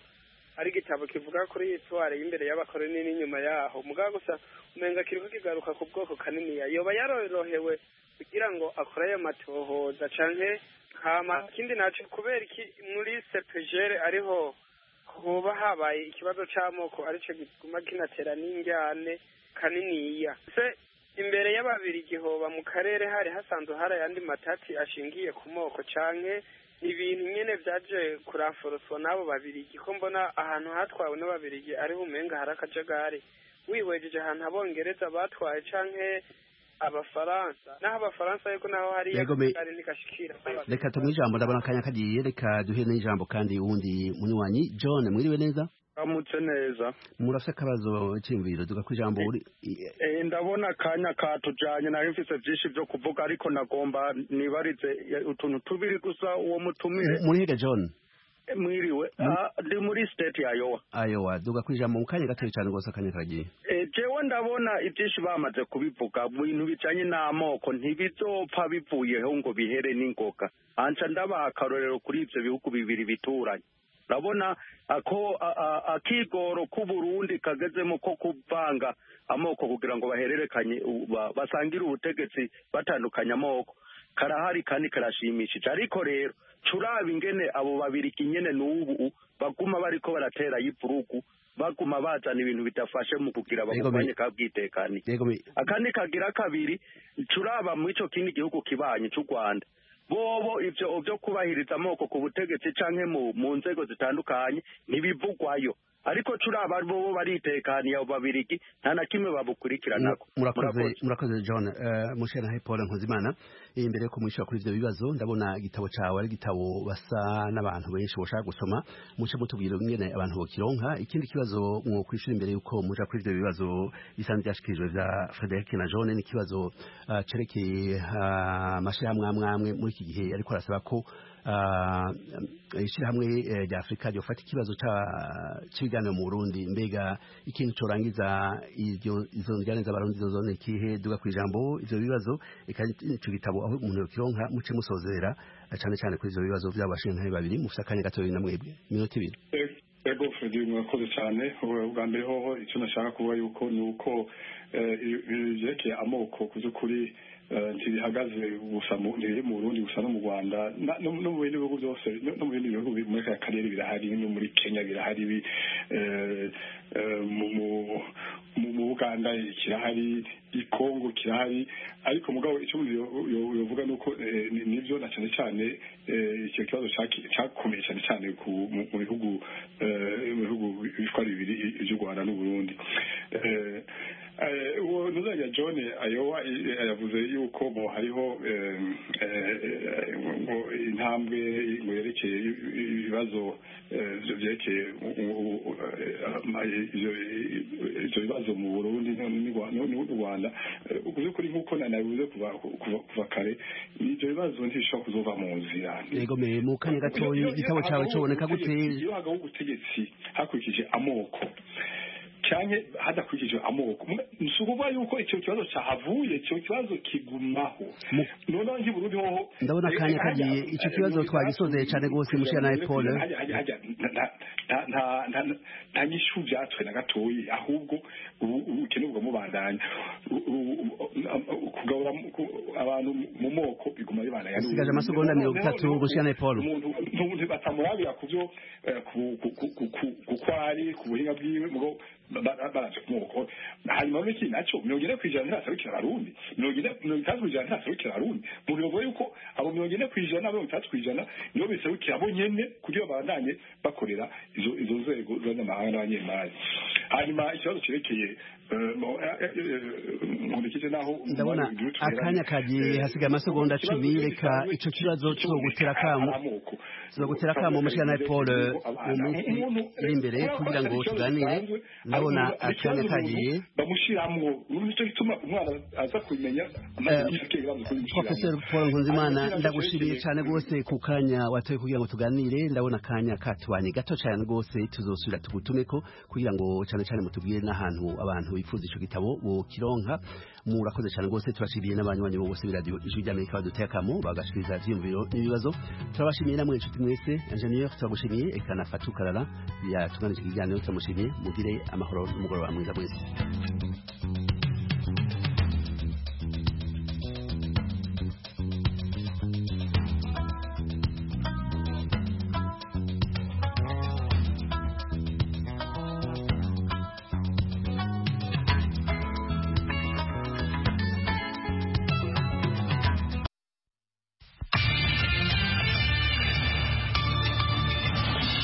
ari igitabo kivuga kuri histoire y'imbere y'abakoroni n'inyuma yaho mugabo gusa umenga kiriko kigaruka ku bwoko kaniniya yoba yarorohewe kugira ngo akore ayo matohoza canke hama ikindi naco kubera iki muri sepejere ariho hoba habaye ikibazo c'amoko arico gituma kinatera n'injyane kaniniya se imbere y'ababiri gihoba mu karere hari hasanzwe hari ayandi matati ashingiye ku moko canke ibintu nyene vyaje kuranforoswa n'abo babirigi ko mbona ahantu hatwawe n'ababirigi ariho umenga hari akajagari wihwejeje ahantu abongereza batwaye canke abafaransa naho abafaransa yuko naho hari yakari ntikashikira
reka tumwe ijambo ndabona akanya kagiye reka duhe n'ijambo kandi uwundi munywanyi John mwiriwe neza
amutse neza
murafite akabazo cy'imviro duga ku ijambo uri
eh ndabona akanya katujanye nari mfise byinshi byo kuvuga ariko nagomba nibarize utuntu tubiri gusa uwo mutumire
muri hega John
mwiriwe ndi muri state ya Iowa
Iowa duga ku ijambo mu kanya gato cyane gose akanya kagiye
eh jewe ndabona ibyinshi bamaze kubivuga bintu bijanye n'amoko ntibizopfa bivuyeho ngo bihere n'ingoga anca ndabaha akarorero kuri ivyo bihugu bibiri bituranye urabona ako akigoro ku Burundi kagezemo ko kuvanga amoko kugira ngo bahererekanye basangire ubutegetsi batandukanya amoko karahari kandi karashimishije ariko rero curaba ingene abo babiri kinyene n'ubu baguma bariko baratera yivurugu baguma bazana ibintu bidafashe mu kugira abagumanye kabwitekani akandi kagira kabiri curaba mu ico kindi gihugu kibanye cy'u Rwanda bobo ivyo byo kubahiriza amoko ku butegetsi canke mu mu nzego zitandukanye ntibivugwayo ariko curaba bobo baritekaniye abo babirigi nta na kimwe babukurikiranako
murakoze murakoze John uh, mushana Paul Nkuzimana imbere ko mwisha kuri ivyo bibazo ndabona igitabo cawe ari igitabo basa n'abantu benshi boshaka gusoma muce mutubwira ingene abantu bokironka ikindi kibazo mwo kwishura imbere yuko muja kuri ivyo bibazo bisanzwe byashikirijwe vya Frederic na John ni kibazo uh, cerekeye amashirahamwe uh, amwe muri iki gihe ariko arasaba ko ishirahamwe rya Afrika ryofata ikibazo cy'ibiganiro mu Burundi mbega ikintu corangiza iryo izo njyane z'abarundi zone kihe duga ku ijambo ivyo bibazo ico gitabo aho umuntu yokironka muce musozera cyane cyane kuri ivyo bibazo by'abashinzwe babiri mufite akanya gato na mwebwe minota ibiri
ego Freddy mwakoze cyane ubwa mbere hoho icyo nashaka kuba yuko ni uko ibyerekeye amoko kuzukuri ntibihagaze gusa mu Burundi gusa no mu Rwanda no mu bindi bihugu byose no mu bindi bihugu muri aka karere birahari no muri Kenya birahari mu Uganda kirahari i Congo kirahari ariko mugabo icyo yovuga nuko nivyo na cyane cyane icyo kibazo cyakomeye cyane cyane mu bihugu mu bihugu bitwara bibiri by'u Rwanda n'u Burundi uwo nuzajya John Iowa yavuze yuko mo hariho ngo intambwe ngo yerekeye ibibazo byerekeye ibyo bibazo mu Burundi n'u Rwanda ukuze kuri nk'uko nanabivuze kuva kare ibyo bibazo ntibishobora kuzova mu nzira
yego me mu kanya gatoyi igitabo cyawe cyoboneka gute
iyo hagaho ubutegetsi hakurikije amoko cyane hadakurikije amoko nsukuba yuko icyo kibazo cyahavuye icyo kibazo kigumaho none ngi Burundi ho
ndabona kanya kagiye icyo kibazo twagisozeye cyane gose mushana na Paul
nta nta nta nyishu byatwe na gatoyi ahubwo ukeneye mubandanya kugabura abantu mu moko biguma bibana
yani sigaje amasegonda mirongo itatu mushana Paul
umuntu batamurabira kuvyo kukwari ku buhinga bwiwe mugo baraje kumoko hanyuma biki naco mirongo ine kwijana ntasabikira abarundi mirongo ine mirongo itatu kwijana ntasabikira abarundi mu bivuga yuko abo mirongo ine kwijana mirongo itatu kwijana niyo bisabikira abo nyene kugira babandanye bakorera izo izo nzego z'amahanga n'abanyemari hanyuma ikibazo kirekeye nkundikije naho
ndabona akanya kagiye hasigaye amasegonda cumi reka ico kibazo cyo gutera kamo zo gutera kamo mushana Paul iri imbere kugira ngo tuganire ndabona akanya kagiye
bamushiramwo n'icyo gituma umwana aza kumenya
Professor Paul Nkuzimana ndagushimiye cyane gose ku kanya watoye kugira ngo tuganire ndabona akanya katwanye gato cyane gose tuzosubira tugutumeko kugira ngo cyane cyane cyane mutubwire n'ahantu abantu bifuza ico gitabo bo kironka murakoze cyane rwose turashimiye n'abanywanyi bose b'iradiyo ijwi ry'Amerika baduteye akamo bagashiriza ivyiyumviro n'ibibazo turabashimiye namwe inshuti mwese ingenieur turagushimiye ekana Fatou Karara yatunganije ikiganiro turamushimiye mugire amahoro n'umugoroba mwiza mwese